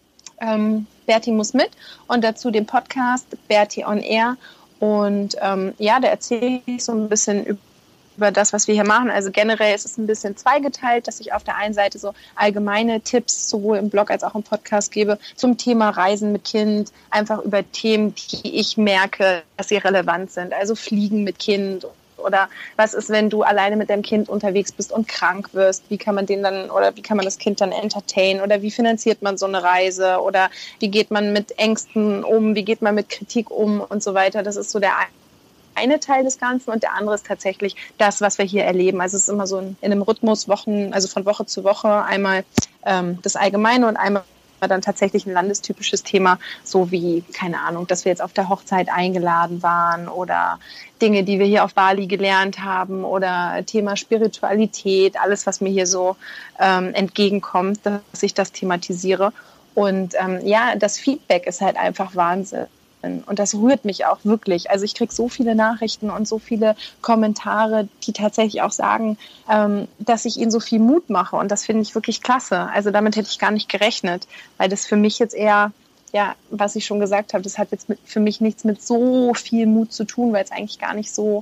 Speaker 2: Berti muss mit und dazu den Podcast Berti on Air. Und ja, da erzähle ich so ein bisschen über das, was wir hier machen. Also generell ist es ein bisschen zweigeteilt, dass ich auf der einen Seite so allgemeine Tipps sowohl im Blog als auch im Podcast gebe zum Thema Reisen mit Kind, einfach über Themen, die ich merke, dass sie relevant sind. Also Fliegen mit Kind oder was ist, wenn du alleine mit deinem Kind unterwegs bist und krank wirst? Wie kann man den dann oder wie kann man das Kind dann entertainen? Oder wie finanziert man so eine Reise? Oder wie geht man mit Ängsten um? Wie geht man mit Kritik um und so weiter? Das ist so der eine Teil des Ganzen und der andere ist tatsächlich das, was wir hier erleben. Also es ist immer so in einem Rhythmus, also von Woche zu Woche einmal das Allgemeine und einmal dann tatsächlich ein landestypisches Thema, so wie, keine Ahnung, dass wir jetzt auf der Hochzeit eingeladen waren oder Dinge, die wir hier auf Bali gelernt haben oder Thema Spiritualität, alles, was mir hier so entgegenkommt, dass ich das thematisiere. Und ja, das Feedback ist halt einfach Wahnsinn. Und das rührt mich auch wirklich. Also ich kriege so viele Nachrichten und so viele Kommentare, die tatsächlich auch sagen, dass ich ihnen so viel Mut mache. Und das finde ich wirklich klasse. Also damit hätte ich gar nicht gerechnet, weil das für mich jetzt eher, ja, was ich schon gesagt habe, das hat jetzt für mich nichts mit so viel Mut zu tun, weil es eigentlich gar nicht so,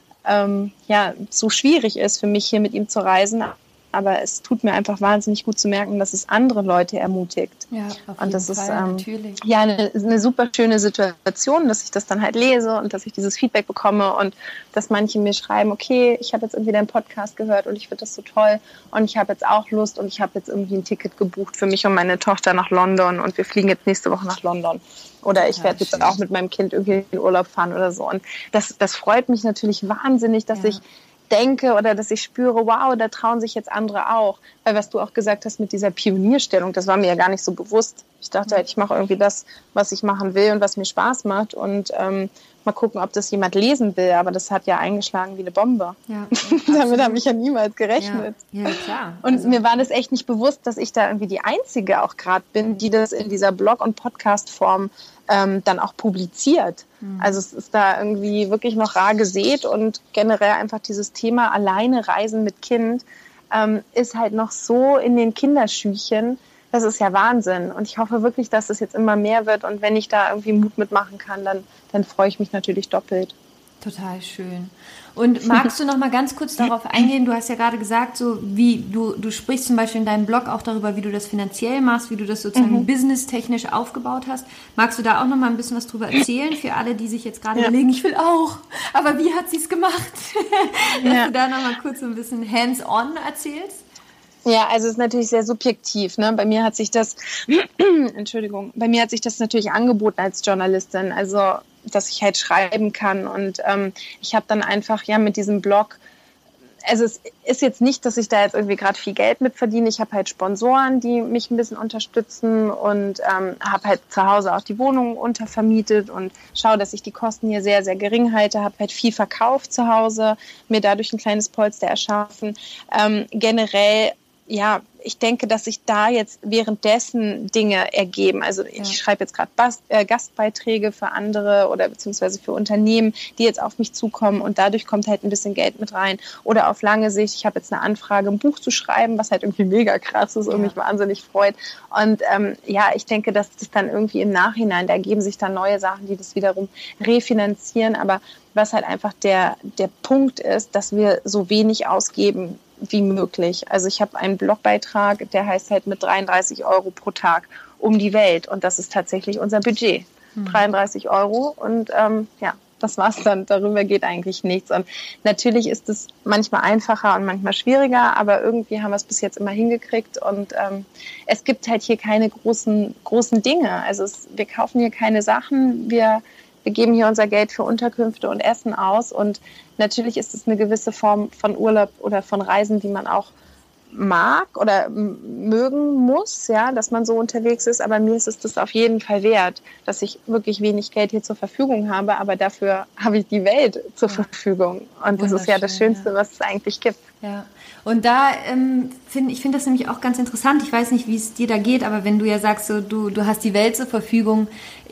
Speaker 2: ja, so schwierig ist für mich, hier mit ihm zu reisen. Aber es tut mir einfach wahnsinnig gut zu merken, dass es andere Leute ermutigt.
Speaker 1: Ja, auf
Speaker 2: und das
Speaker 1: jeden
Speaker 2: ist
Speaker 1: Fall, natürlich.
Speaker 2: Ja eine super schöne Situation, dass ich das dann halt lese und dass ich dieses Feedback bekomme und dass manche mir schreiben, okay, ich habe jetzt irgendwie deinen Podcast gehört und ich finde das so toll und ich habe jetzt auch Lust und ich habe jetzt irgendwie ein Ticket gebucht für mich und meine Tochter nach London und wir fliegen jetzt nächste Woche nach London. Oder ich werde jetzt auch mit meinem Kind irgendwie in den Urlaub fahren oder so. Und das freut mich natürlich wahnsinnig, dass ich denke oder dass ich spüre, wow, da trauen sich jetzt andere auch. Weil was du auch gesagt hast mit dieser Pionierstellung, das war mir ja gar nicht so bewusst. Ich dachte halt, ich mache irgendwie das, was ich machen will und was mir Spaß macht und mal gucken, ob das jemand lesen will. Aber das hat ja eingeschlagen wie eine Bombe. Ja, damit habe ich ja niemals gerechnet.
Speaker 1: Ja, klar.
Speaker 2: Und also, mir war das echt nicht bewusst, dass ich da irgendwie die Einzige auch gerade bin, die das in dieser Blog- und Podcast-Form dann auch publiziert. Also es ist da irgendwie wirklich noch rar gesät und generell einfach dieses Thema alleine Reisen mit Kind ist halt noch so in den Kinderschüchen. Das ist ja Wahnsinn und ich hoffe wirklich, dass es jetzt immer mehr wird und wenn ich da irgendwie Mut mitmachen kann, dann freue ich mich natürlich doppelt.
Speaker 1: Total schön. Und magst du noch mal ganz kurz darauf eingehen? Du hast ja gerade gesagt, so wie du sprichst zum Beispiel in deinem Blog auch darüber, wie du das finanziell machst, wie du das sozusagen businesstechnisch aufgebaut hast. Magst du da auch noch mal ein bisschen was drüber erzählen für alle, die sich jetzt gerade überlegen, ich will auch, aber wie hat sie es gemacht? Dass du da noch mal kurz so ein bisschen hands-on erzählst?
Speaker 2: Ja, also es ist natürlich sehr subjektiv. Ne? Bei mir hat sich das, bei mir hat sich das natürlich angeboten als Journalistin, also dass ich halt schreiben kann. Und ich habe dann einfach mit diesem Blog, also es ist jetzt nicht, dass ich da jetzt irgendwie gerade viel Geld mit verdiene. Ich habe halt Sponsoren, die mich ein bisschen unterstützen und habe halt zu Hause auch die Wohnung untervermietet und schaue, dass ich die Kosten hier sehr, sehr gering halte. Habe halt viel verkauft zu Hause, mir dadurch ein kleines Polster erschaffen. Generell, ich denke, dass sich da jetzt währenddessen Dinge ergeben. Also ich schreibe jetzt gerade Gastbeiträge für andere oder beziehungsweise für Unternehmen, die jetzt auf mich zukommen und dadurch kommt halt ein bisschen Geld mit rein. Oder auf lange Sicht, ich habe jetzt eine Anfrage, ein Buch zu schreiben, was halt irgendwie mega krass ist und mich wahnsinnig freut. Und ich denke, dass das dann irgendwie im Nachhinein, da ergeben sich dann neue Sachen, die das wiederum refinanzieren. Aber was halt einfach der Punkt ist, dass wir so wenig ausgeben wie möglich. Also ich habe einen Blogbeitrag, der heißt halt mit 33 € pro Tag um die Welt und das ist tatsächlich unser Budget. 33 € und das war's dann. Darüber geht eigentlich nichts. Und natürlich ist es manchmal einfacher und manchmal schwieriger, aber irgendwie haben wir es bis jetzt immer hingekriegt und es gibt halt hier keine großen Dinge. Also wir kaufen hier keine Sachen, wir geben hier unser Geld für Unterkünfte und Essen aus und natürlich ist es eine gewisse Form von Urlaub oder von Reisen, die man auch mag oder mögen muss, dass man so unterwegs ist, aber mir ist es das auf jeden Fall wert, dass ich wirklich wenig Geld hier zur Verfügung habe, aber dafür habe ich die Welt zur Verfügung und das ist ja das Schönste, was es eigentlich gibt.
Speaker 1: Ja, und da finde ich das nämlich auch ganz interessant. Ich weiß nicht, wie es dir da geht, aber wenn du ja sagst, so, du hast die Welt zur Verfügung.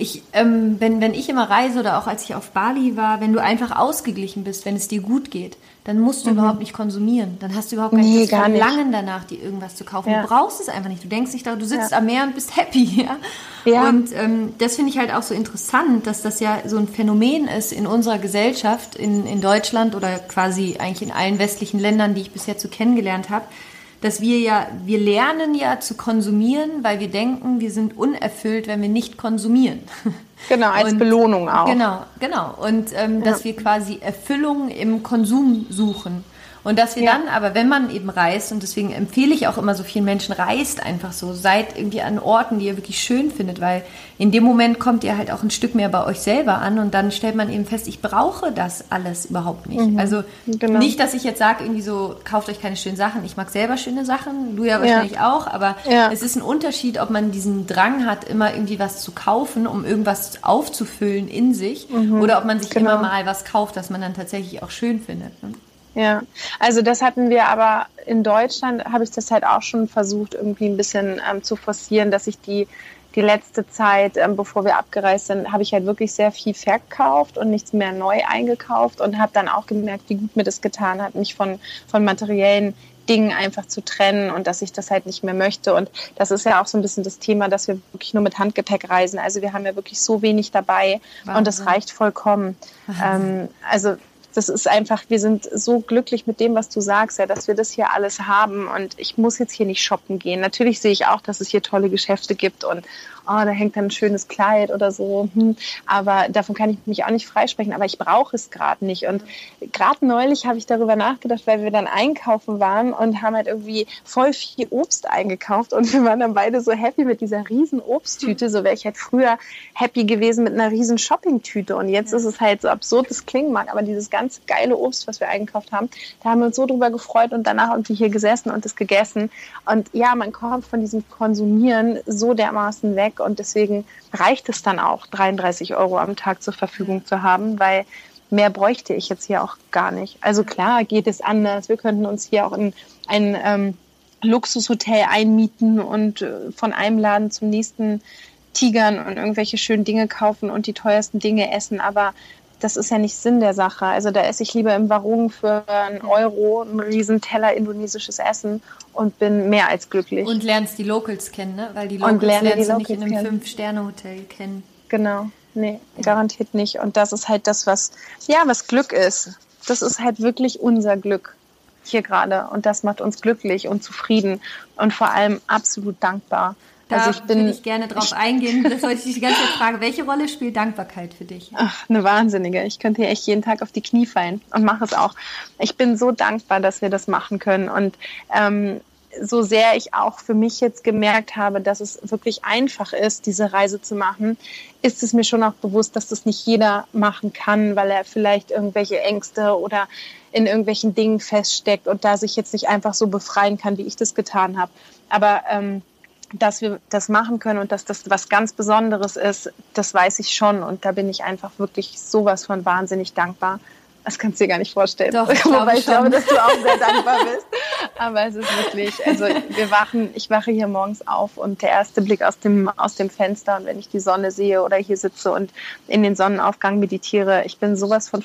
Speaker 1: Wenn ich immer reise oder auch als ich auf Bali war, wenn du einfach ausgeglichen bist, wenn es dir gut geht, dann musst du überhaupt nicht konsumieren. Dann hast du überhaupt das Verlangen danach, dir irgendwas zu kaufen. Du brauchst es einfach nicht. Du denkst nicht, du sitzt am Meer und bist happy. Ja? Und das finde ich halt auch so interessant, dass das ja so ein Phänomen ist in unserer Gesellschaft, in Deutschland oder quasi eigentlich in allen westlichen Ländern, die ich bis jetzt so kennengelernt habe, dass wir lernen ja zu konsumieren, weil wir denken, wir sind unerfüllt, wenn wir nicht konsumieren.
Speaker 2: Genau, als Belohnung auch.
Speaker 1: Genau. Und dass wir quasi Erfüllung im Konsum suchen. Und dass wir dann, aber wenn man eben reist, und deswegen empfehle ich auch immer so vielen Menschen, reist einfach so, seid irgendwie an Orten, die ihr wirklich schön findet, weil in dem Moment kommt ihr halt auch ein Stück mehr bei euch selber an und dann stellt man eben fest, ich brauche das alles überhaupt nicht. Also nicht, dass ich jetzt sage, irgendwie so, kauft euch keine schönen Sachen. Ich mag selber schöne Sachen, du ja wahrscheinlich auch, aber es ist ein Unterschied, ob man diesen Drang hat, immer irgendwie was zu kaufen, um irgendwas aufzufüllen in sich, oder ob man sich immer mal was kauft, das man dann tatsächlich auch schön findet. Ne?
Speaker 2: Ja, also das hatten wir aber in Deutschland, habe ich das halt auch schon versucht, irgendwie ein bisschen zu forcieren, dass ich die letzte Zeit, bevor wir abgereist sind, habe ich halt wirklich sehr viel verkauft und nichts mehr neu eingekauft und habe dann auch gemerkt, wie gut mir das getan hat, mich von materiellen Dingen einfach zu trennen und dass ich das halt nicht mehr möchte. Und das ist ja auch so ein bisschen das Thema, dass wir wirklich nur mit Handgepäck reisen. Also wir haben ja wirklich so wenig dabei und das reicht vollkommen. Also das ist einfach, wir sind so glücklich mit dem, was du sagst, dass wir das hier alles haben und ich muss jetzt hier nicht shoppen gehen. Natürlich sehe ich auch, dass es hier tolle Geschäfte gibt und da hängt dann ein schönes Kleid oder so, aber davon kann ich mich auch nicht freisprechen, aber ich brauche es gerade nicht und gerade neulich habe ich darüber nachgedacht, weil wir dann einkaufen waren und haben halt irgendwie voll viel Obst eingekauft und wir waren dann beide so happy mit dieser riesen Obsttüte, so wäre ich halt früher happy gewesen mit einer riesen Shoppingtüte und jetzt ist es halt so absurd, das klingen mag, aber dieses ganz geile Obst, was wir eingekauft haben, da haben wir uns so drüber gefreut und danach irgendwie hier gesessen und das gegessen und ja, man kommt von diesem Konsumieren so dermaßen weg und deswegen reicht es dann auch, 33 € am Tag zur Verfügung zu haben, weil mehr bräuchte ich jetzt hier auch gar nicht. Also klar geht es anders. Wir könnten uns hier auch in ein Luxushotel einmieten und von einem Laden zum nächsten tigern und irgendwelche schönen Dinge kaufen und die teuersten Dinge essen, aber das ist ja nicht Sinn der Sache. Also da esse ich lieber im Warung für 1 € einen riesen Teller indonesisches Essen und bin mehr als glücklich.
Speaker 1: Und lernst die Locals kennen, ne? Weil die Locals lernst du nicht in einem 5-Sterne-Hotel kennen.
Speaker 2: Genau. nee, garantiert nicht. Und das ist halt das, was Glück ist. Das ist halt wirklich unser Glück hier gerade. Und das macht uns glücklich und zufrieden und vor allem absolut dankbar.
Speaker 1: Da würde ich gerne drauf eingehen. Das wollte ich dich die ganze Zeit fragen. Welche Rolle spielt Dankbarkeit für dich?
Speaker 2: Ach, eine wahnsinnige. Ich könnte hier echt jeden Tag auf die Knie fallen und mache es auch. Ich bin so dankbar, dass wir das machen können. Und so sehr ich auch für mich jetzt gemerkt habe, dass es wirklich einfach ist, diese Reise zu machen, ist es mir schon auch bewusst, dass das nicht jeder machen kann, weil er vielleicht irgendwelche Ängste oder in irgendwelchen Dingen feststeckt und da sich jetzt nicht einfach so befreien kann, wie ich das getan habe. Aber dass wir das machen können und dass das was ganz Besonderes ist, das weiß ich schon. Und da bin ich einfach wirklich sowas von wahnsinnig dankbar. Das kannst du dir gar nicht vorstellen.
Speaker 1: Doch,
Speaker 2: wobei ich glaube, dass du auch sehr dankbar bist. Aber es ist wirklich, also ich wache hier morgens auf und der erste Blick aus dem Fenster und wenn ich die Sonne sehe oder hier sitze und in den Sonnenaufgang meditiere, ich bin sowas von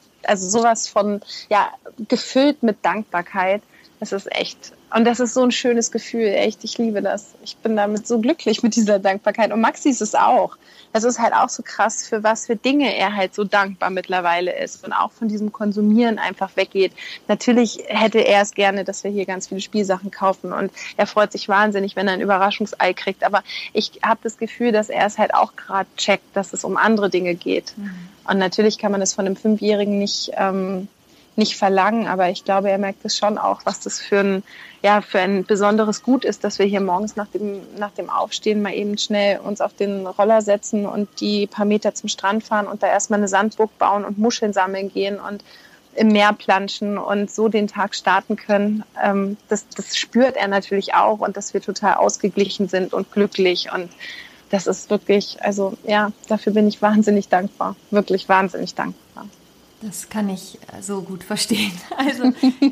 Speaker 2: gefüllt mit Dankbarkeit. Das ist echt, und das ist so ein schönes Gefühl, echt, ich liebe das. Ich bin damit so glücklich mit dieser Dankbarkeit und Maxi ist es auch. Das ist halt auch so krass, für was für Dinge er halt so dankbar mittlerweile ist und auch von diesem Konsumieren einfach weggeht. Natürlich hätte er es gerne, dass wir hier ganz viele Spielsachen kaufen und er freut sich wahnsinnig, wenn er ein Überraschungsei kriegt, aber ich habe das Gefühl, dass er es halt auch gerade checkt, dass es um andere Dinge geht. Und natürlich kann man das von einem 5-Jährigen nicht verlangen, aber ich glaube, er merkt es schon auch, was das für ein besonderes Gut ist, dass wir hier morgens nach dem Aufstehen mal eben schnell uns auf den Roller setzen und die paar Meter zum Strand fahren und da erstmal eine Sandburg bauen und Muscheln sammeln gehen und im Meer planschen und so den Tag starten können. Das spürt er natürlich auch und dass wir total ausgeglichen sind und glücklich und das ist wirklich, also ja, dafür bin ich wahnsinnig dankbar, wirklich wahnsinnig dankbar.
Speaker 1: Das kann ich so gut verstehen. Also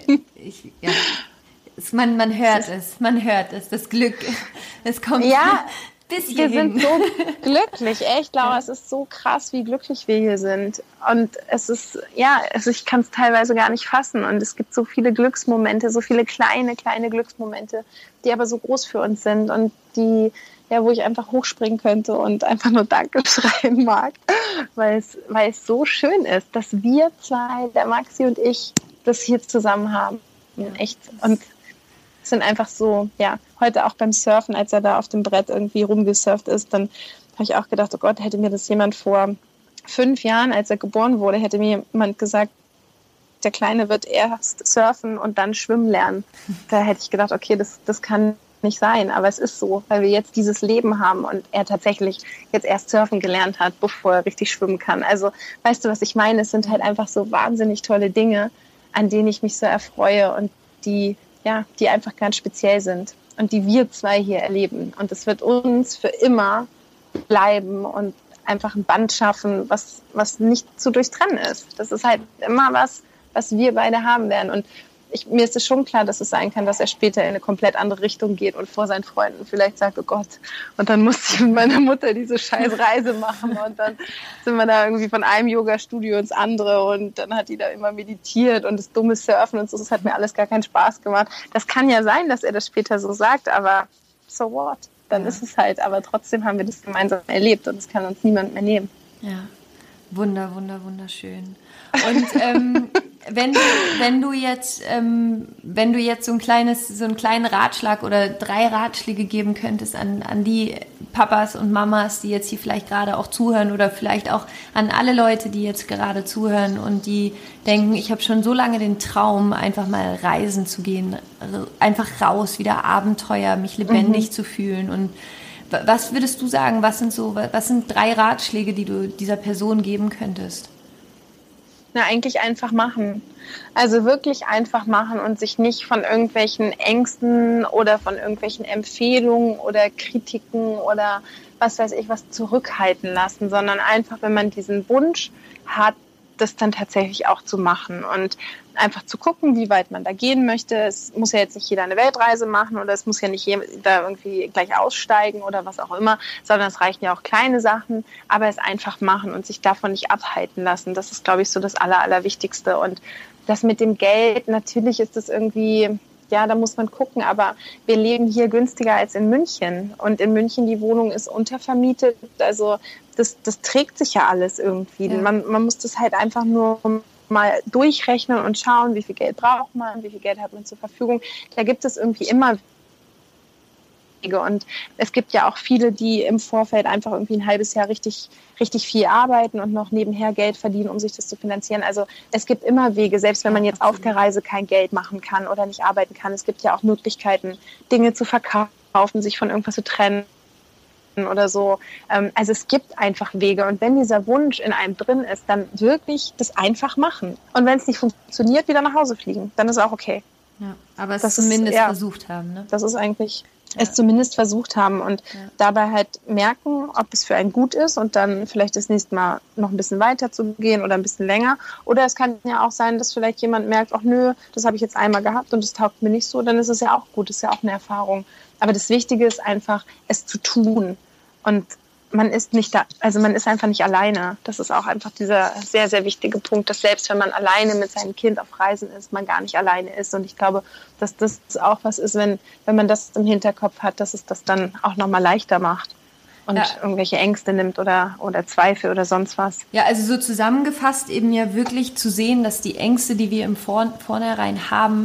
Speaker 1: man hört es, das Glück, es kommt bis hierhin.
Speaker 2: Wir sind so glücklich, echt, Laura, es ist so krass, wie glücklich wir hier sind. Und es ist, ich kann es teilweise gar nicht fassen. Und es gibt so viele Glücksmomente, so viele kleine Glücksmomente, die aber so groß für uns sind und die, wo ich einfach hochspringen könnte und einfach nur Danke schreien mag, weil es so schön ist, dass wir zwei, der Maxi und ich, das hier zusammen haben. Echt. Und es sind einfach so, heute auch beim Surfen, als er da auf dem Brett irgendwie rumgesurft ist, dann habe ich auch gedacht, oh Gott, hätte mir das jemand vor 5 Jahren, als er geboren wurde, hätte mir jemand gesagt, der Kleine wird erst surfen und dann schwimmen lernen. Da hätte ich gedacht, okay, das kann nicht sein, aber es ist so, weil wir jetzt dieses Leben haben und er tatsächlich jetzt erst surfen gelernt hat, bevor er richtig schwimmen kann. Also, weißt du, was ich meine? Es sind halt einfach so wahnsinnig tolle Dinge, an denen ich mich so erfreue und die einfach ganz speziell sind und die wir zwei hier erleben. Und es wird uns für immer bleiben und einfach ein Band schaffen, was nicht zu durchtrennen ist. Das ist halt immer was wir beide haben werden. Und mir ist es schon klar, dass es sein kann, dass er später in eine komplett andere Richtung geht und vor seinen Freunden vielleicht sagt, oh Gott, und dann muss ich mit meiner Mutter diese scheiß Reise machen und dann sind wir da irgendwie von einem Yoga-Studio ins andere und dann hat die da immer meditiert und das dumme Surfen und so, das hat mir alles gar keinen Spaß gemacht. Das kann ja sein, dass er das später so sagt, aber so what? Dann ist es halt, aber trotzdem haben wir das gemeinsam erlebt und das kann uns niemand mehr nehmen.
Speaker 1: Ja, wunderschön. Und wenn du jetzt so einen kleinen Ratschlag oder 3 Ratschläge geben könntest an die Papas und Mamas, die jetzt hier vielleicht gerade auch zuhören oder vielleicht auch an alle Leute, die jetzt gerade zuhören und die denken, ich habe schon so lange den Traum, einfach mal reisen zu gehen, einfach raus, wieder Abenteuer, mich lebendig zu fühlen. Und was würdest du sagen, was sind 3 Ratschläge, die du dieser Person geben könntest?
Speaker 2: Na, eigentlich einfach machen. Also wirklich einfach machen und sich nicht von irgendwelchen Ängsten oder von irgendwelchen Empfehlungen oder Kritiken oder was weiß ich was zurückhalten lassen, sondern einfach, wenn man diesen Wunsch hat, das dann tatsächlich auch zu machen und einfach zu gucken, wie weit man da gehen möchte. Es muss ja jetzt nicht jeder eine Weltreise machen oder es muss ja nicht jeder irgendwie gleich aussteigen oder was auch immer, sondern es reichen ja auch kleine Sachen, aber es einfach machen und sich davon nicht abhalten lassen. Das ist, glaube ich, so das Allerwichtigste. Und das mit dem Geld, natürlich ist das irgendwie, ja, da muss man gucken, aber wir leben hier günstiger als in München und in München die Wohnung ist untervermietet, also das trägt sich ja alles irgendwie. Ja. Man muss das halt einfach nur mal durchrechnen und schauen, wie viel Geld braucht man, wie viel Geld hat man zur Verfügung. Da gibt es irgendwie immer Wege und es gibt ja auch viele, die im Vorfeld einfach irgendwie ein halbes Jahr richtig viel arbeiten und noch nebenher Geld verdienen, um sich das zu finanzieren. Also es gibt immer Wege, selbst wenn man jetzt auf der Reise kein Geld machen kann oder nicht arbeiten kann. Es gibt ja auch Möglichkeiten, Dinge zu verkaufen, sich von irgendwas zu trennen oder so. Also es gibt einfach Wege und wenn dieser Wunsch in einem drin ist, dann wirklich das einfach machen. Und wenn es nicht funktioniert, wieder nach Hause fliegen. Dann ist auch okay.
Speaker 1: Ja, aber es zumindest versucht haben. Ne?
Speaker 2: Das ist eigentlich es zumindest versucht haben und dabei halt merken, ob es für einen gut ist und dann vielleicht das nächste Mal noch ein bisschen weiter zu gehen oder ein bisschen länger. Oder es kann ja auch sein, dass vielleicht jemand merkt, ach nö, das habe ich jetzt einmal gehabt und es taugt mir nicht so, dann ist es ja auch gut, das ist ja auch eine Erfahrung. Aber das Wichtige ist einfach, es zu tun und man ist nicht da, also man ist einfach nicht alleine. Das ist auch einfach dieser sehr, sehr wichtige Punkt, dass selbst wenn man alleine mit seinem Kind auf Reisen ist, man gar nicht alleine ist. Und ich glaube, dass das auch was ist, wenn man das im Hinterkopf hat, dass es das dann auch nochmal leichter macht und irgendwelche Ängste nimmt oder Zweifel oder sonst was.
Speaker 1: Ja, also so zusammengefasst eben ja wirklich zu sehen, dass die Ängste, die wir im Vornherein haben,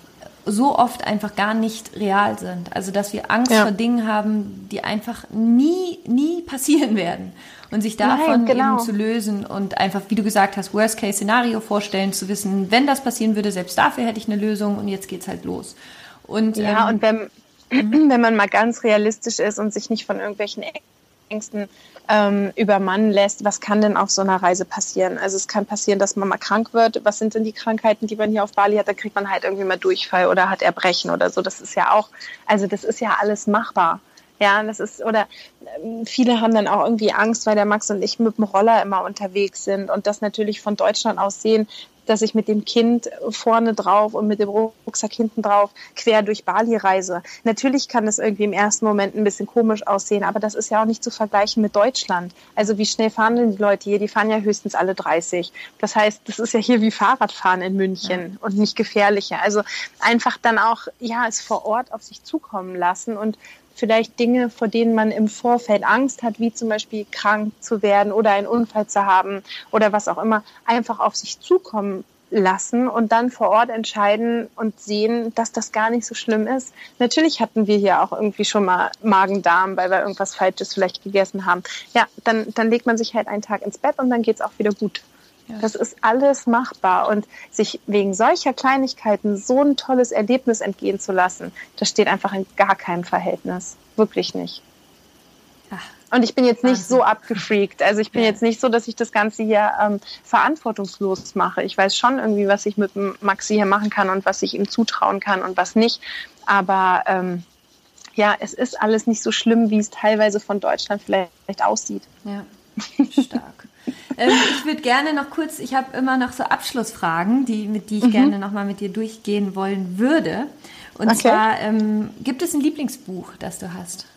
Speaker 1: so oft einfach gar nicht real sind. Also dass wir Angst vor Dingen haben, die einfach nie passieren werden. Und sich davon eben zu lösen und einfach, wie du gesagt hast, Worst-Case-Szenario vorstellen, zu wissen, wenn das passieren würde, selbst dafür hätte ich eine Lösung und jetzt geht's halt los. Und,
Speaker 2: und wenn man mal ganz realistisch ist und sich nicht von irgendwelchen Ängsten übermannen lässt, was kann denn auf so einer Reise passieren? Also es kann passieren, dass man mal krank wird. Was sind denn die Krankheiten, die man hier auf Bali hat? Da kriegt man halt irgendwie mal Durchfall oder hat Erbrechen oder so. Das ist ja auch, also das ist ja alles machbar. Ja, das ist, oder viele haben dann auch irgendwie Angst, weil der Max und ich mit dem Roller immer unterwegs sind und das natürlich von Deutschland aus sehen, dass ich mit dem Kind vorne drauf und mit dem Rucksack hinten drauf quer durch Bali reise. Natürlich kann das irgendwie im ersten Moment ein bisschen komisch aussehen, aber das ist ja auch nicht zu vergleichen mit Deutschland. Also wie schnell fahren denn die Leute hier? Die fahren ja höchstens alle 30. Das heißt, das ist ja hier wie Fahrradfahren in München und nicht gefährlicher. Also einfach dann auch, es vor Ort auf sich zukommen lassen und vielleicht Dinge, vor denen man im Vorfeld Angst hat, wie zum Beispiel krank zu werden oder einen Unfall zu haben oder was auch immer, einfach auf sich zukommen lassen und dann vor Ort entscheiden und sehen, dass das gar nicht so schlimm ist. Natürlich hatten wir hier auch irgendwie schon mal Magen-Darm, weil wir irgendwas Falsches vielleicht gegessen haben. Ja, dann legt man sich halt einen Tag ins Bett und dann geht's auch wieder gut. Ja. Das ist alles machbar und sich wegen solcher Kleinigkeiten so ein tolles Erlebnis entgehen zu lassen, das steht einfach in gar keinem Verhältnis. Wirklich nicht. Ach, und ich bin jetzt nicht so abgefreakt. Also ich bin jetzt nicht so, dass ich das Ganze hier verantwortungslos mache. Ich weiß schon irgendwie, was ich mit dem Maxi hier machen kann und was ich ihm zutrauen kann und was nicht. Aber es ist alles nicht so schlimm, wie es teilweise von Deutschland vielleicht aussieht.
Speaker 1: Ja, stark. Ich würde gerne noch kurz, ich habe immer noch so Abschlussfragen, die ich gerne noch mal mit dir durchgehen wollen würde. Und zwar, gibt es ein Lieblingsbuch, das du hast?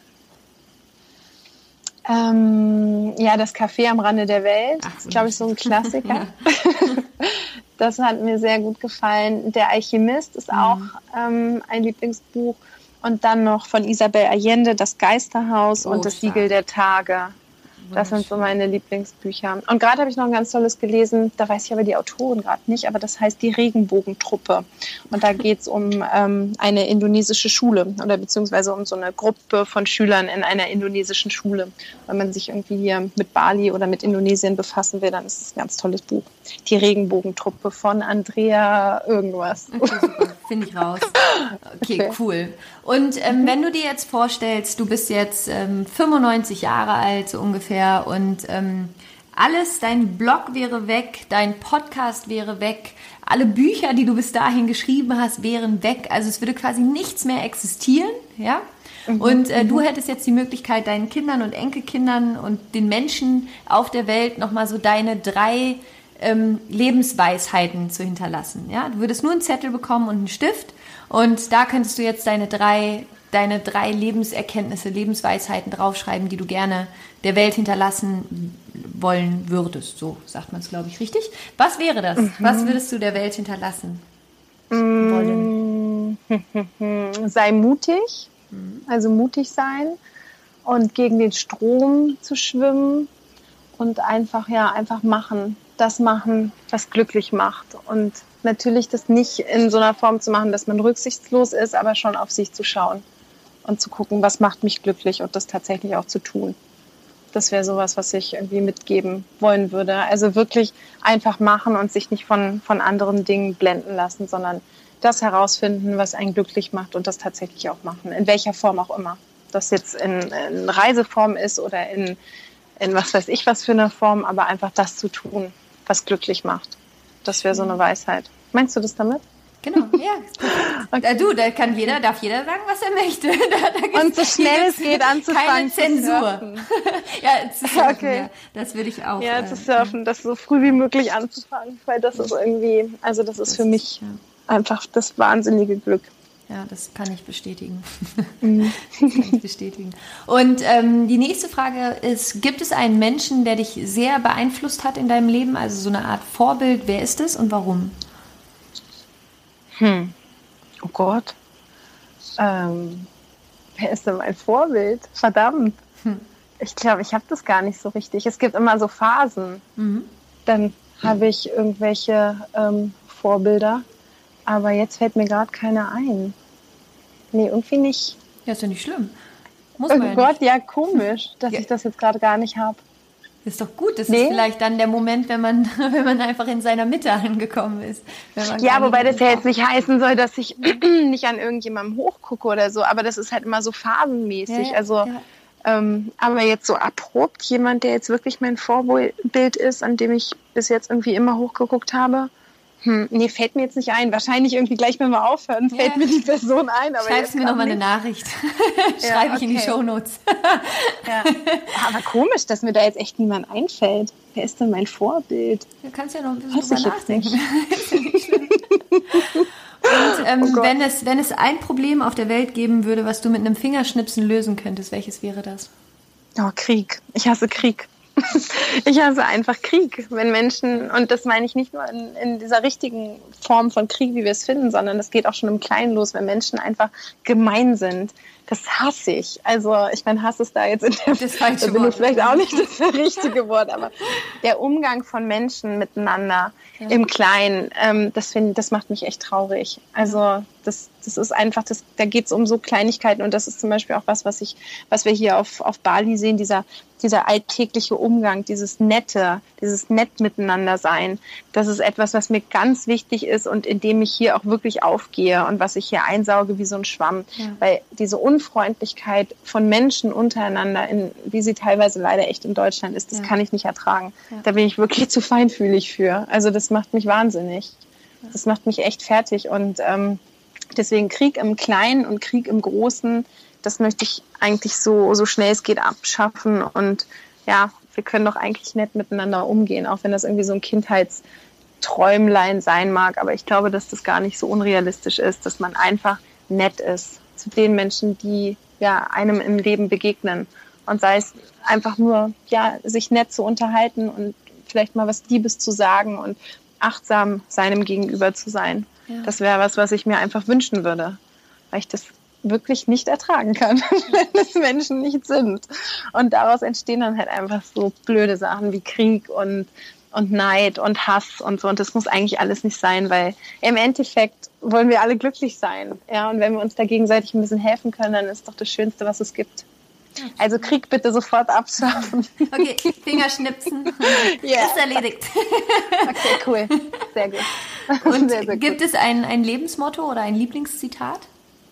Speaker 2: Das Café am Rande der Welt. Das ist, glaube ich, so ein Klassiker. Das hat mir sehr gut gefallen. Der Alchemist ist auch ein Lieblingsbuch. Und dann noch von Isabel Allende, Das Geisterhaus und das Siegel der Tage. Das sind so meine Lieblingsbücher. Und gerade habe ich noch ein ganz tolles gelesen, da weiß ich aber die Autorin gerade nicht, aber das heißt Die Regenbogentruppe. Und da geht es um eine indonesische Schule oder beziehungsweise um so eine Gruppe von Schülern in einer indonesischen Schule. Wenn man sich irgendwie hier mit Bali oder mit Indonesien befassen will, dann ist es ein ganz tolles Buch. Die Regenbogentruppe von Andrea irgendwas.
Speaker 1: Okay, super. Finde ich raus. Okay, cool. Und wenn du dir jetzt vorstellst, du bist jetzt 95 Jahre alt, so ungefähr, und alles, dein Blog wäre weg, dein Podcast wäre weg, alle Bücher, die du bis dahin geschrieben hast, wären weg. Also es würde quasi nichts mehr existieren, ja? Und du hättest jetzt die Möglichkeit, deinen Kindern und Enkelkindern und den Menschen auf der Welt nochmal so deine 3 Lebensweisheiten zu hinterlassen. Ja? Du würdest nur einen Zettel bekommen und einen Stift und da könntest du jetzt deine drei Lebenserkenntnisse, Lebensweisheiten draufschreiben, die du gerne der Welt hinterlassen wollen würdest. So sagt man es, glaube ich, richtig. Was wäre das? Was würdest du der Welt hinterlassen wollen?
Speaker 2: Sei mutig, also mutig sein und gegen den Strom zu schwimmen und einfach machen, was glücklich macht. Und natürlich das nicht in so einer Form zu machen, dass man rücksichtslos ist, aber schon auf sich zu schauen und zu gucken, was macht mich glücklich und das tatsächlich auch zu tun. Das wäre sowas, was ich irgendwie mitgeben wollen würde. Also wirklich einfach machen und sich nicht von anderen Dingen blenden lassen, sondern das herausfinden, was einen glücklich macht und das tatsächlich auch machen. In welcher Form auch immer. Das jetzt in Reiseform ist oder in was weiß ich was für eine Form, aber einfach das zu tun, was glücklich macht. Das wäre so eine Weisheit. Meinst du das damit?
Speaker 1: Genau, ja. Okay. Da darf jeder sagen, was er möchte.
Speaker 2: Und so schnell es geht anzufangen.
Speaker 1: Keine Zensur. Ja, zu surfen, okay. Ja, das würde ich auch.
Speaker 2: Ja, zu surfen, das so früh wie möglich anzufangen, weil das ist irgendwie, also das ist für mich einfach das wahnsinnige Glück.
Speaker 1: Ja, das kann ich bestätigen. Und die nächste Frage ist, gibt es einen Menschen, der dich sehr beeinflusst hat in deinem Leben? Also so eine Art Vorbild. Wer ist es und warum?
Speaker 2: Oh Gott. Wer ist denn mein Vorbild? Verdammt. Ich glaube, ich habe das gar nicht so richtig. Es gibt immer so Phasen. Dann habe ich irgendwelche Vorbilder. Aber jetzt fällt mir gerade keiner ein. Nee, irgendwie nicht.
Speaker 1: Ja, ist ja nicht schlimm.
Speaker 2: Muss man Gott, ja, komisch, dass ich das jetzt gerade gar nicht habe.
Speaker 1: Ist doch gut, das ist vielleicht dann der Moment, wenn man einfach in seiner Mitte angekommen ist.
Speaker 2: Ja, wobei das ja jetzt nicht heißen soll, dass ich nicht an irgendjemandem hochgucke oder so, aber das ist halt immer so phasenmäßig. Aber jetzt so abrupt, jemand, der jetzt wirklich mein Vorbild ist, an dem ich bis jetzt irgendwie immer hochgeguckt habe, nee, fällt mir jetzt nicht ein. Wahrscheinlich irgendwie gleich, wenn wir aufhören, fällt mir die Person ein.
Speaker 1: Schreibst mir nochmal eine Nachricht. Schreibe ich in die Shownotes.
Speaker 2: Ja. Aber komisch, dass mir da jetzt echt niemand einfällt. Wer ist denn mein Vorbild?
Speaker 1: Du kannst ja noch ein bisschen drüber nachdenken. Ist ja nicht schlimm. Und wenn es ein Problem auf der Welt geben würde, was du mit einem Fingerschnipsen lösen könntest, welches wäre das?
Speaker 2: Oh, Krieg. Ich hasse Krieg. Ich hasse einfach Krieg, wenn Menschen, und das meine ich nicht nur in dieser richtigen Form von Krieg, wie wir es finden, sondern das geht auch schon im Kleinen los, wenn Menschen einfach gemein sind. Das hasse ich. Also ich meine, Hass ist da jetzt in der Verbindung vielleicht auch nicht das richtige Wort, aber der Umgang von Menschen miteinander im Kleinen, das macht mich echt traurig. Also das ist einfach, da geht es um so Kleinigkeiten und das ist zum Beispiel auch was wir hier auf Bali sehen, dieser alltägliche Umgang, dieses nett miteinander sein. Das ist etwas, was mir ganz wichtig ist und in dem ich hier auch wirklich aufgehe und was ich hier einsauge wie so ein Schwamm. Ja. Weil diese Unfreundlichkeit von Menschen untereinander, wie sie teilweise leider echt in Deutschland ist, das kann ich nicht ertragen. Ja. Da bin ich wirklich zu feinfühlig für. Also das macht mich wahnsinnig. Ja. Das macht mich echt fertig und deswegen Krieg im Kleinen und Krieg im Großen, das möchte ich eigentlich so schnell es geht abschaffen. Und ja, wir können doch eigentlich nett miteinander umgehen, auch wenn das irgendwie so ein Kindheitsträumlein sein mag. Aber ich glaube, dass das gar nicht so unrealistisch ist, dass man einfach nett ist zu den Menschen, die einem im Leben begegnen. Und sei es einfach nur, sich nett zu unterhalten und vielleicht mal was Liebes zu sagen und achtsam seinem Gegenüber zu sein. Ja. Das wäre was ich mir einfach wünschen würde, weil ich das wirklich nicht ertragen kann, wenn es Menschen nicht sind. Und daraus entstehen dann halt einfach so blöde Sachen wie Krieg und Neid und Hass und so. Und das muss eigentlich alles nicht sein, weil im Endeffekt wollen wir alle glücklich sein. Ja, und wenn wir uns da gegenseitig ein bisschen helfen können, dann ist doch das Schönste, was es gibt. Also Krieg bitte sofort abschaffen.
Speaker 1: Okay, Fingerschnipsen. Yeah. Ist erledigt.
Speaker 2: Okay, cool. Sehr gut.
Speaker 1: Und
Speaker 2: sehr, sehr
Speaker 1: gibt es ein Lebensmotto oder ein Lieblingszitat?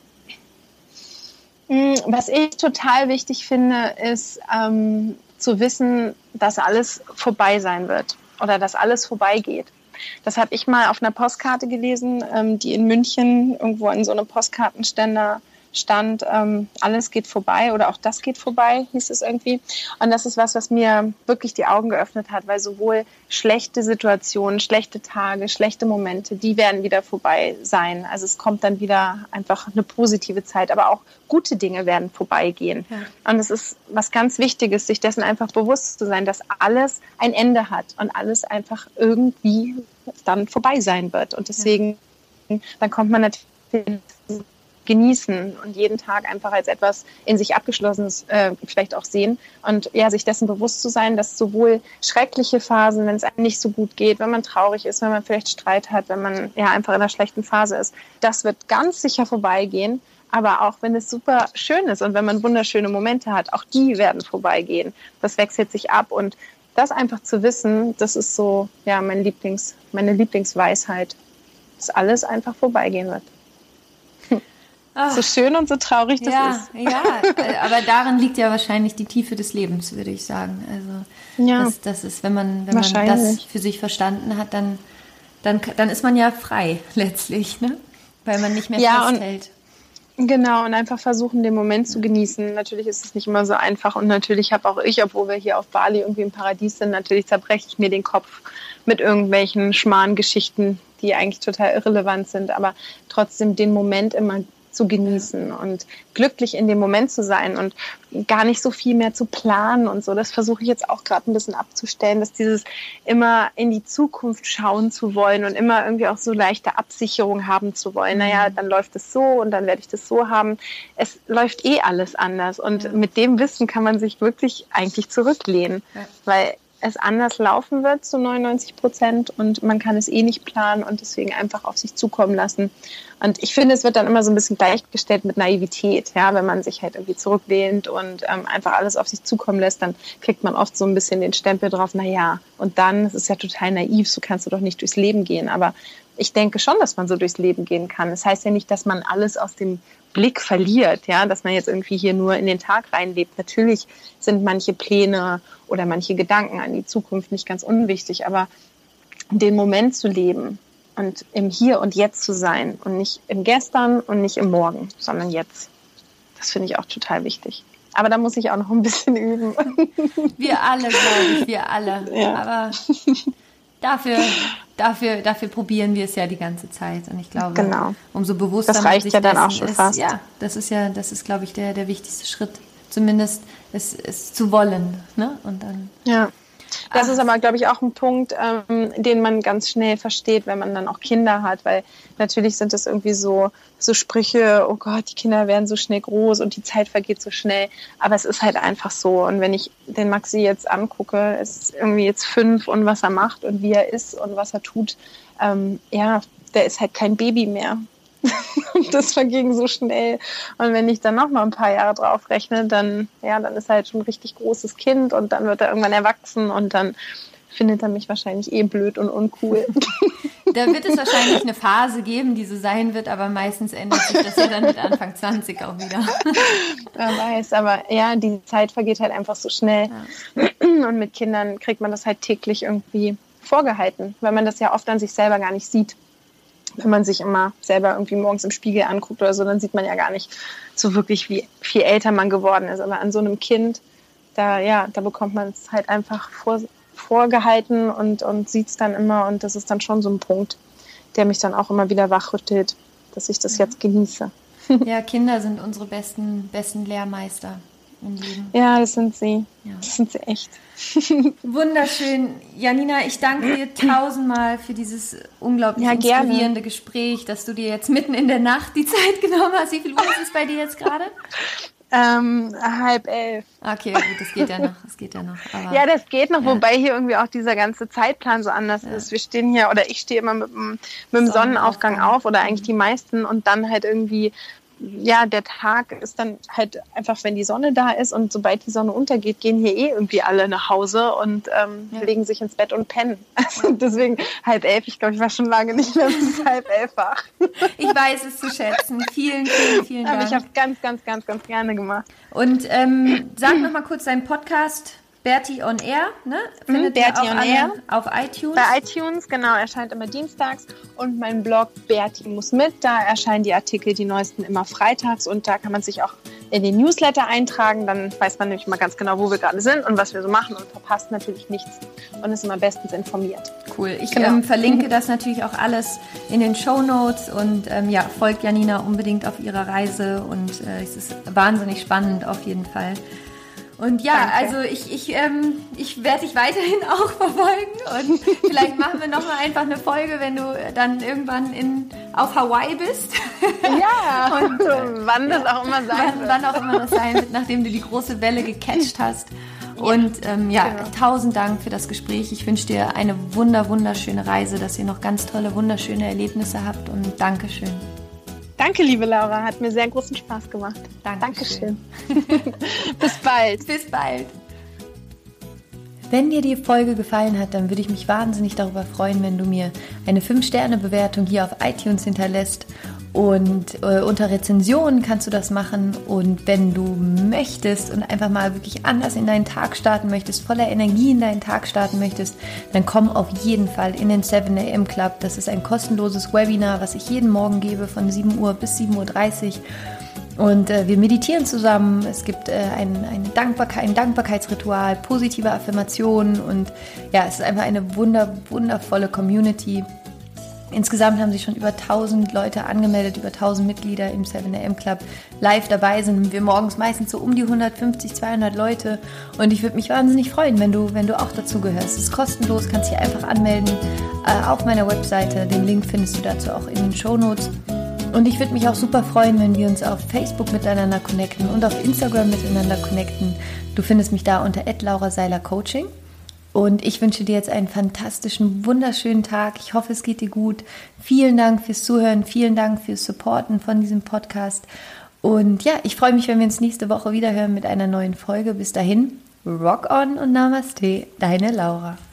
Speaker 2: Was ich total wichtig finde, ist zu wissen, dass alles vorbei sein wird oder dass alles vorbeigeht. Das habe ich mal auf einer Postkarte gelesen, die in München irgendwo an so einem Postkartenständer stand, alles geht vorbei oder auch das geht vorbei, hieß es irgendwie. Und das ist was mir wirklich die Augen geöffnet hat, weil sowohl schlechte Situationen, schlechte Tage, schlechte Momente, die werden wieder vorbei sein. Also es kommt dann wieder einfach eine positive Zeit, aber auch gute Dinge werden vorbeigehen. Ja. Und es ist was ganz Wichtiges, sich dessen einfach bewusst zu sein, dass alles ein Ende hat und alles einfach irgendwie dann vorbei sein wird. Und deswegen, dann kommt man natürlich genießen und jeden Tag einfach als etwas in sich Abgeschlossenes vielleicht auch sehen und ja, sich dessen bewusst zu sein, dass sowohl schreckliche Phasen, wenn es einem nicht so gut geht, wenn man traurig ist, wenn man vielleicht Streit hat, wenn man ja einfach in einer schlechten Phase ist, das wird ganz sicher vorbeigehen, aber auch wenn es super schön ist und wenn man wunderschöne Momente hat, auch die werden vorbeigehen. Das wechselt sich ab und das einfach zu wissen, das ist so ja meine Lieblingsweisheit, dass alles einfach vorbeigehen wird. So schön und so traurig das ist.
Speaker 1: Ja, aber darin liegt ja wahrscheinlich die Tiefe des Lebens, würde ich sagen. Also
Speaker 2: ja,
Speaker 1: das ist, wenn man das für sich verstanden hat, dann ist man ja frei letztlich, ne? Weil man nicht mehr festhält.
Speaker 2: Genau, und einfach versuchen, den Moment zu genießen. Natürlich ist es nicht immer so einfach und natürlich habe auch ich, obwohl wir hier auf Bali irgendwie im Paradies sind, natürlich zerbreche ich mir den Kopf mit irgendwelchen Schmarrn-Geschichten, die eigentlich total irrelevant sind, aber trotzdem den Moment immer zu genießen und glücklich in dem Moment zu sein und gar nicht so viel mehr zu planen und so. Das versuche ich jetzt auch gerade ein bisschen abzustellen, dass dieses immer in die Zukunft schauen zu wollen und immer irgendwie auch so leichte Absicherung haben zu wollen. Naja, dann läuft es so und dann werde ich das so haben. Es läuft alles anders und mit dem Wissen kann man sich wirklich eigentlich zurücklehnen, weil es anders laufen wird zu 99% und man kann es nicht planen und deswegen einfach auf sich zukommen lassen. Und ich finde, es wird dann immer so ein bisschen gleichgestellt mit Naivität, ja, wenn man sich halt irgendwie zurücklehnt und einfach alles auf sich zukommen lässt, dann kriegt man oft so ein bisschen den Stempel drauf, naja, und dann, es ist ja total naiv, so kannst du doch nicht durchs Leben gehen, aber ich denke schon, dass man so durchs Leben gehen kann. Das heißt ja nicht, dass man alles aus dem Blick verliert, ja, dass man jetzt irgendwie hier nur in den Tag reinlebt. Natürlich sind manche Pläne oder manche Gedanken an die Zukunft nicht ganz unwichtig, aber den Moment zu leben und im Hier und Jetzt zu sein und nicht im Gestern und nicht im Morgen, sondern jetzt. Das finde ich auch total wichtig. Aber da muss ich auch noch ein bisschen üben.
Speaker 1: Wir alle, glaube ich, wir alle.
Speaker 2: Ja.
Speaker 1: Aber dafür probieren wir es ja die ganze Zeit. Und ich glaube, umso bewusster
Speaker 2: das reicht
Speaker 1: man sich
Speaker 2: ja dann
Speaker 1: dessen
Speaker 2: auch schon
Speaker 1: ist,
Speaker 2: fast.
Speaker 1: ja, das ist, glaube ich, der wichtigste Schritt. Zumindest es zu wollen. Ne? Und dann.
Speaker 2: Ja. Das ist aber, glaube ich, auch ein Punkt, den man ganz schnell versteht, wenn man dann auch Kinder hat, weil natürlich sind das irgendwie so Sprüche, oh Gott, die Kinder werden so schnell groß und die Zeit vergeht so schnell, aber es ist halt einfach so und wenn ich den Maxi jetzt angucke, es ist irgendwie jetzt 5 und was er macht und wie er ist und was er tut, der ist halt kein Baby mehr. Und das verging so schnell. Und wenn ich dann noch mal ein paar Jahre drauf rechne, dann ist er halt schon ein richtig großes Kind und dann wird er irgendwann erwachsen und dann findet er mich wahrscheinlich blöd und uncool.
Speaker 1: Da wird es wahrscheinlich eine Phase geben, die so sein wird, aber meistens ändert sich das ja dann mit Anfang 20 auch wieder.
Speaker 2: Wer weiß, aber ja, die Zeit vergeht halt einfach so schnell. Ja. Und mit Kindern kriegt man das halt täglich irgendwie vorgehalten, weil man das ja oft an sich selber gar nicht sieht. Wenn man sich immer selber irgendwie morgens im Spiegel anguckt oder so, dann sieht man ja gar nicht so wirklich, wie viel älter man geworden ist. Aber an so einem Kind, da bekommt man es halt einfach vorgehalten und sieht es dann immer. Und das ist dann schon so ein Punkt, der mich dann auch immer wieder wachrüttelt, dass ich das jetzt genieße.
Speaker 1: Ja, Kinder sind unsere besten Lehrmeister im Leben.
Speaker 2: Ja, das sind sie. Ja. Das sind sie echt.
Speaker 1: Wunderschön. Janina, ich danke dir 1000-mal für dieses unglaublich inspirierende Gespräch, dass du dir jetzt mitten in der Nacht die Zeit genommen hast. Wie viel Uhr ist es bei dir jetzt gerade?
Speaker 2: 10:30.
Speaker 1: Okay, gut, das geht ja noch. Aber,
Speaker 2: ja, das geht noch, wobei hier irgendwie auch dieser ganze Zeitplan so anders ist. Wir stehen hier, oder ich stehe immer mit dem Sonnenaufgang auf, oder eigentlich die meisten, und dann halt irgendwie, ja, der Tag ist dann halt einfach, wenn die Sonne da ist, und sobald die Sonne untergeht, gehen hier irgendwie alle nach Hause und legen sich ins Bett und pennen. Also deswegen 10:30, ich glaube, ich war schon lange nicht mehr bis 10:30 wach.
Speaker 1: Ich weiß es zu schätzen. Vielen, vielen, vielen Dank.
Speaker 2: Aber ich habe es ganz, ganz, ganz, ganz gerne gemacht.
Speaker 1: Und sag noch mal kurz deinen Podcast. Berti on Air, ne? Findet
Speaker 2: Berti
Speaker 1: ihr auch
Speaker 2: on Air
Speaker 1: auf iTunes?
Speaker 2: Bei iTunes, genau, erscheint immer dienstags. Und mein Blog Berti muss mit, da erscheinen die Artikel, die neuesten, immer freitags. Und da kann man sich auch in den Newsletter eintragen. Dann weiß man nämlich mal ganz genau, wo wir gerade sind und was wir so machen, und verpasst natürlich nichts und ist immer bestens informiert.
Speaker 1: Cool. Ich verlinke das natürlich auch alles in den Shownotes und folgt Janina unbedingt auf ihrer Reise, und es ist wahnsinnig spannend auf jeden Fall. Und ja, danke. Also ich werde dich weiterhin auch verfolgen, und vielleicht machen wir nochmal einfach eine Folge, wenn du dann irgendwann auf Hawaii bist.
Speaker 2: Ja, und wann das auch immer sein wird.
Speaker 1: Wann auch immer das sein wird, nachdem du die große Welle gecatcht hast. Und genau. 1000 Dank für das Gespräch. Ich wünsche dir eine wunderschöne Reise, dass ihr noch ganz tolle, wunderschöne Erlebnisse habt und Dankeschön.
Speaker 2: Danke, liebe Laura. Hat mir sehr großen Spaß gemacht.
Speaker 1: Dankeschön.
Speaker 2: Bis bald.
Speaker 1: Bis bald. Wenn dir die Folge gefallen hat, dann würde ich mich wahnsinnig darüber freuen, wenn du mir eine 5-Sterne-Bewertung hier auf iTunes hinterlässt. Und unter Rezensionen kannst du das machen. Und wenn du möchtest und einfach mal wirklich anders in deinen Tag starten möchtest, voller Energie in deinen Tag starten möchtest, dann komm auf jeden Fall in den 7 AM Club. Das ist ein kostenloses Webinar, was ich jeden Morgen gebe von 7 Uhr bis 7.30 Uhr. Und wir meditieren zusammen. Es gibt ein Dankbarkeitsritual, positive Affirmationen. Und ja, es ist einfach eine wundervolle Community. Insgesamt haben sich schon über 1000 Leute angemeldet, über 1000 Mitglieder im 7 AM Club. Live dabei sind wir morgens meistens so um die 150, 200 Leute. Und ich würde mich wahnsinnig freuen, wenn du auch dazu gehörst. Es ist kostenlos, kannst dich einfach anmelden auf meiner Webseite. Den Link findest du dazu auch in den Shownotes. Und ich würde mich auch super freuen, wenn wir uns auf Facebook miteinander connecten und auf Instagram miteinander connecten. Du findest mich da unter @lauraseilercoaching. Und ich wünsche dir jetzt einen fantastischen, wunderschönen Tag. Ich hoffe, es geht dir gut. Vielen Dank fürs Zuhören. Vielen Dank fürs Supporten von diesem Podcast. Und ja, ich freue mich, wenn wir uns nächste Woche wieder hören mit einer neuen Folge. Bis dahin, rock on und Namaste, deine Laura.